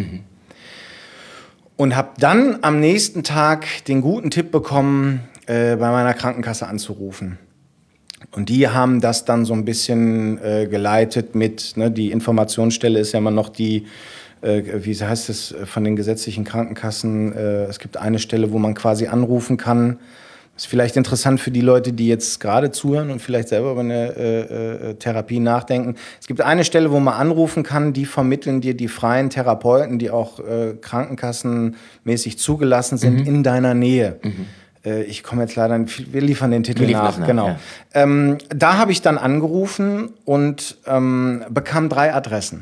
und habe dann am nächsten Tag den guten Tipp bekommen, bei meiner Krankenkasse anzurufen. Und die haben das dann so ein bisschen geleitet mit, ne, die Informationsstelle ist ja immer noch die, wie heißt es, von den gesetzlichen Krankenkassen, es gibt eine Stelle, wo man quasi anrufen kann. Ist vielleicht interessant für die Leute, die jetzt gerade zuhören und vielleicht selber über eine Therapie nachdenken. Es gibt eine Stelle, wo man anrufen kann, die vermitteln dir die freien Therapeuten, die auch krankenkassenmäßig zugelassen sind, in deiner Nähe. Ich komme jetzt leider nicht, wir liefern den Titel nach. Genau. Ja. Da habe ich dann angerufen und bekam 3 Adressen.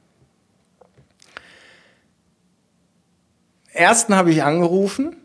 Ersten habe ich angerufen,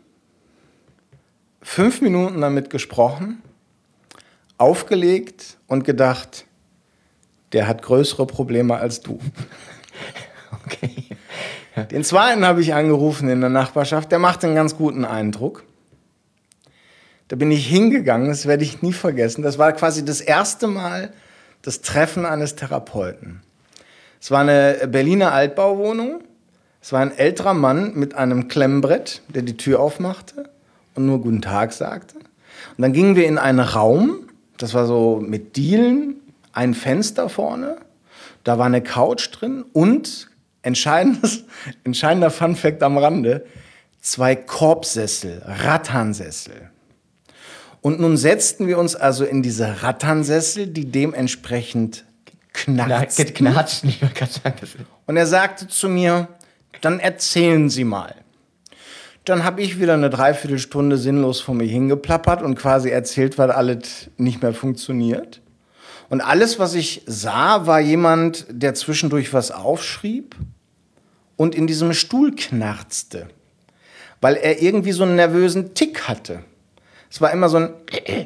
5 Minuten damit gesprochen, aufgelegt und gedacht, der hat größere Probleme als du. Okay. Ja. Den zweiten habe ich angerufen in der Nachbarschaft, der machte einen ganz guten Eindruck. Da bin ich hingegangen, das werde ich nie vergessen. Das war quasi das erste Mal das Treffen eines Therapeuten. Es war eine Berliner Altbauwohnung. Es war ein älterer Mann mit einem Klemmbrett, der die Tür aufmachte und nur Guten Tag sagte. Und dann gingen wir in einen Raum, das war so mit Dielen, ein Fenster vorne, da war eine Couch drin und, entscheidender Funfact am Rande, 2 Korbsessel, Rathansessel. Und nun setzten wir uns also in diese Rathansessel, die dementsprechend knarzten. Und er sagte zu mir, dann erzählen Sie mal. Dann habe ich wieder eine Dreiviertelstunde sinnlos vor mir hingeplappert und quasi erzählt, weil alles nicht mehr funktioniert. Und alles, was ich sah, war jemand, der zwischendurch was aufschrieb und in diesem Stuhl knarzte, weil er irgendwie so einen nervösen Tick hatte. Es war immer so ein...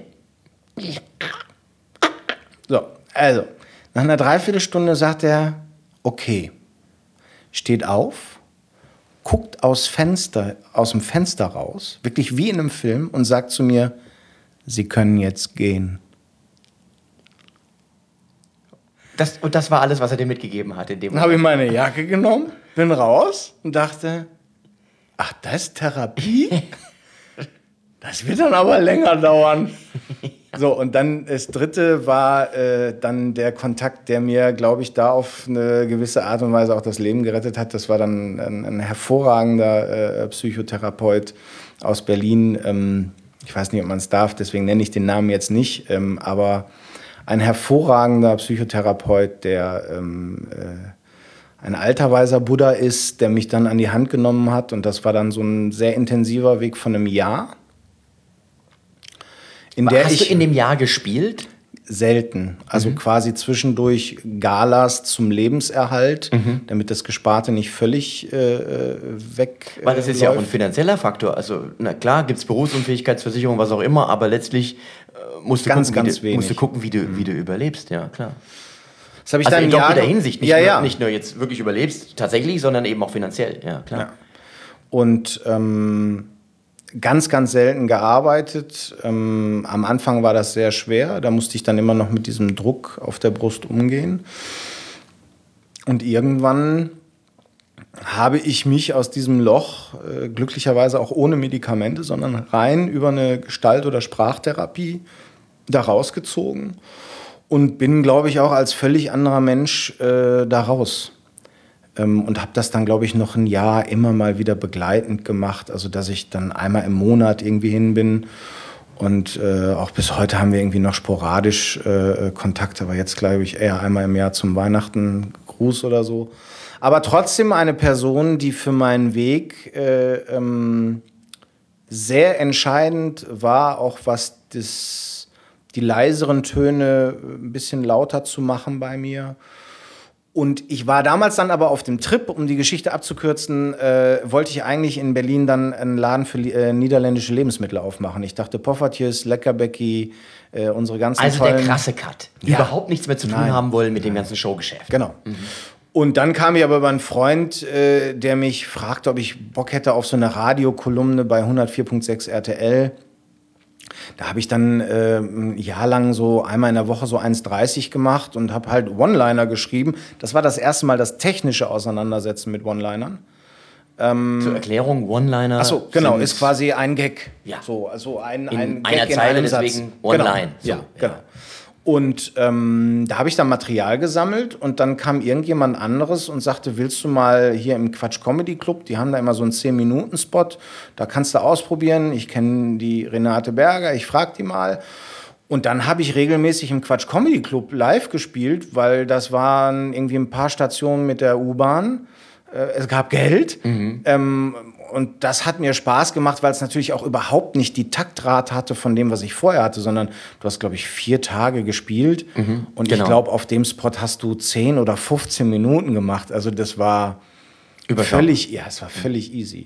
So, also, nach einer Dreiviertelstunde sagt er, okay, steht auf, guckt aus dem Fenster raus, wirklich wie in einem Film, und sagt zu mir, Sie können jetzt gehen. Das war alles, was er dir mitgegeben hat in dem Dann habe ich meine Jacke genommen, bin raus und dachte, ach, das ist Therapie? Das wird dann aber länger dauern. So, und dann das dritte war dann der Kontakt, der mir, glaube ich, da auf eine gewisse Art und Weise auch das Leben gerettet hat. Das war dann ein hervorragender Psychotherapeut aus Berlin. Ich weiß nicht, ob man es darf, deswegen nenne ich den Namen jetzt nicht. Aber ein hervorragender Psychotherapeut, der ein alter weiser Buddha ist, der mich dann an die Hand genommen hat. Und das war dann so ein sehr intensiver Weg von einem Jahr. Hast du in dem Jahr gespielt? Selten. Also quasi zwischendurch Galas zum Lebenserhalt, damit das Gesparte nicht völlig weg Weil das ist ja auch ein finanzieller Faktor. Also na klar, gibt es Berufsunfähigkeitsversicherung, was auch immer, aber letztlich musst du gucken, wie du überlebst. Ja, klar. Das habe ich also dann in doppelter Hinsicht. Nicht nur jetzt wirklich überlebst, tatsächlich, sondern eben auch finanziell. Ja, klar. Ja. Und ganz, ganz selten gearbeitet. Am Anfang war das sehr schwer. Da musste ich dann immer noch mit diesem Druck auf der Brust umgehen. Und irgendwann habe ich mich aus diesem Loch, glücklicherweise auch ohne Medikamente, sondern rein über eine Gestalt- oder Sprachtherapie da rausgezogen. Und bin, glaube ich, auch als völlig anderer Mensch da raus. Und habe das dann, glaube ich, noch ein Jahr immer mal wieder begleitend gemacht. Also, dass ich dann einmal im Monat irgendwie hin bin. Und auch bis heute haben wir irgendwie noch sporadisch Kontakt. Aber jetzt, glaube ich, eher einmal im Jahr zum Weihnachten Gruß oder so. Aber trotzdem eine Person, die für meinen Weg sehr entscheidend war, auch was die leiseren Töne ein bisschen lauter zu machen bei mir. Und ich war damals dann aber auf dem Trip, um die Geschichte abzukürzen, wollte ich eigentlich in Berlin dann einen Laden für niederländische Lebensmittel aufmachen. Ich dachte, Poffertjes, Leckerbäcki, unsere ganzen tollen... Also der krasse Cut. Die überhaupt nichts mehr zu tun haben wollen mit dem ganzen Showgeschäft. Genau. Und dann kam ich aber über einen Freund, der mich fragte, ob ich Bock hätte auf so eine Radiokolumne bei 104.6 RTL. Da habe ich dann ein Jahr lang so einmal in der Woche so 1,30 gemacht und habe halt One-Liner geschrieben. Das war das erste Mal das technische Auseinandersetzen mit One-Linern. Zur Erklärung, One-Liner... Achso, genau, ist quasi ein Gag. Ja. So, also ein in Gag einer Zeile, in einem deswegen Satz. One-Line. Genau. Ja, genau. Und da habe ich dann Material gesammelt und dann kam irgendjemand anderes und sagte, willst du mal hier im Quatsch Comedy Club, die haben da immer so einen 10-Minuten-Spot, da kannst du ausprobieren, ich kenne die Renate Berger, ich frag die mal. Und dann habe ich regelmäßig im Quatsch Comedy Club live gespielt, weil das waren irgendwie ein paar Stationen mit der U-Bahn. Es gab Geld. Und das hat mir Spaß gemacht, weil es natürlich auch überhaupt nicht die Taktrate hatte von dem, was ich vorher hatte, sondern du hast, glaube ich, 4 Tage gespielt. Und ich glaube, auf dem Spot hast du 10 oder 15 Minuten gemacht. Also das war völlig easy.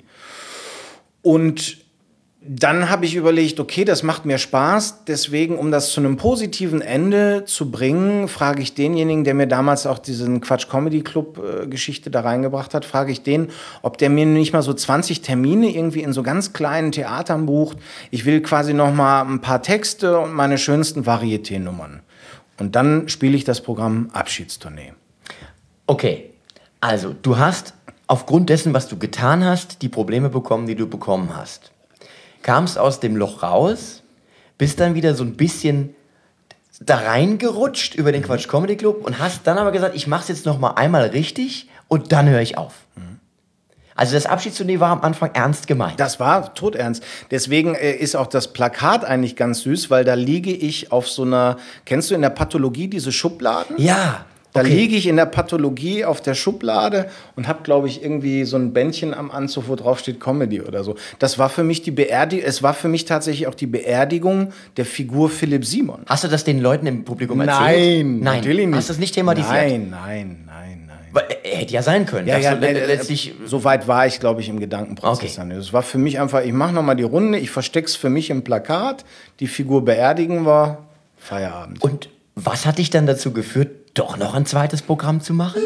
Und dann habe ich überlegt, okay, das macht mir Spaß, deswegen, um das zu einem positiven Ende zu bringen, frage ich denjenigen, der mir damals auch diesen Quatsch-Comedy-Club-Geschichte da reingebracht hat, frage ich den, ob der mir nicht mal so 20 Termine irgendwie in so ganz kleinen Theatern bucht. Ich will quasi noch mal ein paar Texte und meine schönsten Varieté-Nummern. Und dann spiele ich das Programm Abschiedstournee. Okay, also du hast aufgrund dessen, was du getan hast, die Probleme bekommen, die du bekommen hast. Kamst aus dem Loch raus, bist dann wieder so ein bisschen da reingerutscht über den Quatsch Comedy Club und hast dann aber gesagt, ich mach's jetzt noch mal einmal richtig und dann höre ich auf. Also das Abschiedstournee war am Anfang ernst gemeint. Das war todernst. Deswegen ist auch das Plakat eigentlich ganz süß, weil da liege ich auf so einer, kennst du in der Pathologie diese Schubladen? Ja. Da liege ich in der Pathologie auf der Schublade und habe, glaube ich, irgendwie so ein Bändchen am Anzug, wo drauf steht Comedy oder so. Das war für mich die Beerdigung, es war für mich tatsächlich auch die Beerdigung der Figur Philipp Simon. Hast du das den Leuten im Publikum erzählt? Nein, natürlich nicht. Hast du das nicht thematisiert? Nein. Weil, hätte ja sein können. Letztlich so weit war ich, glaube ich, im Gedankenprozess. Okay. Es war für mich einfach, ich mache nochmal die Runde, ich versteck's für mich im Plakat, die Figur beerdigen wir, Feierabend. Und was hat dich dann dazu geführt, doch noch ein zweites Programm zu machen?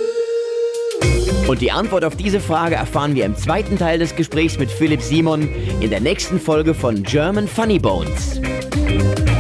Und die Antwort auf diese Frage erfahren wir im zweiten Teil des Gesprächs mit Philipp Simon in der nächsten Folge von German Funny Bones.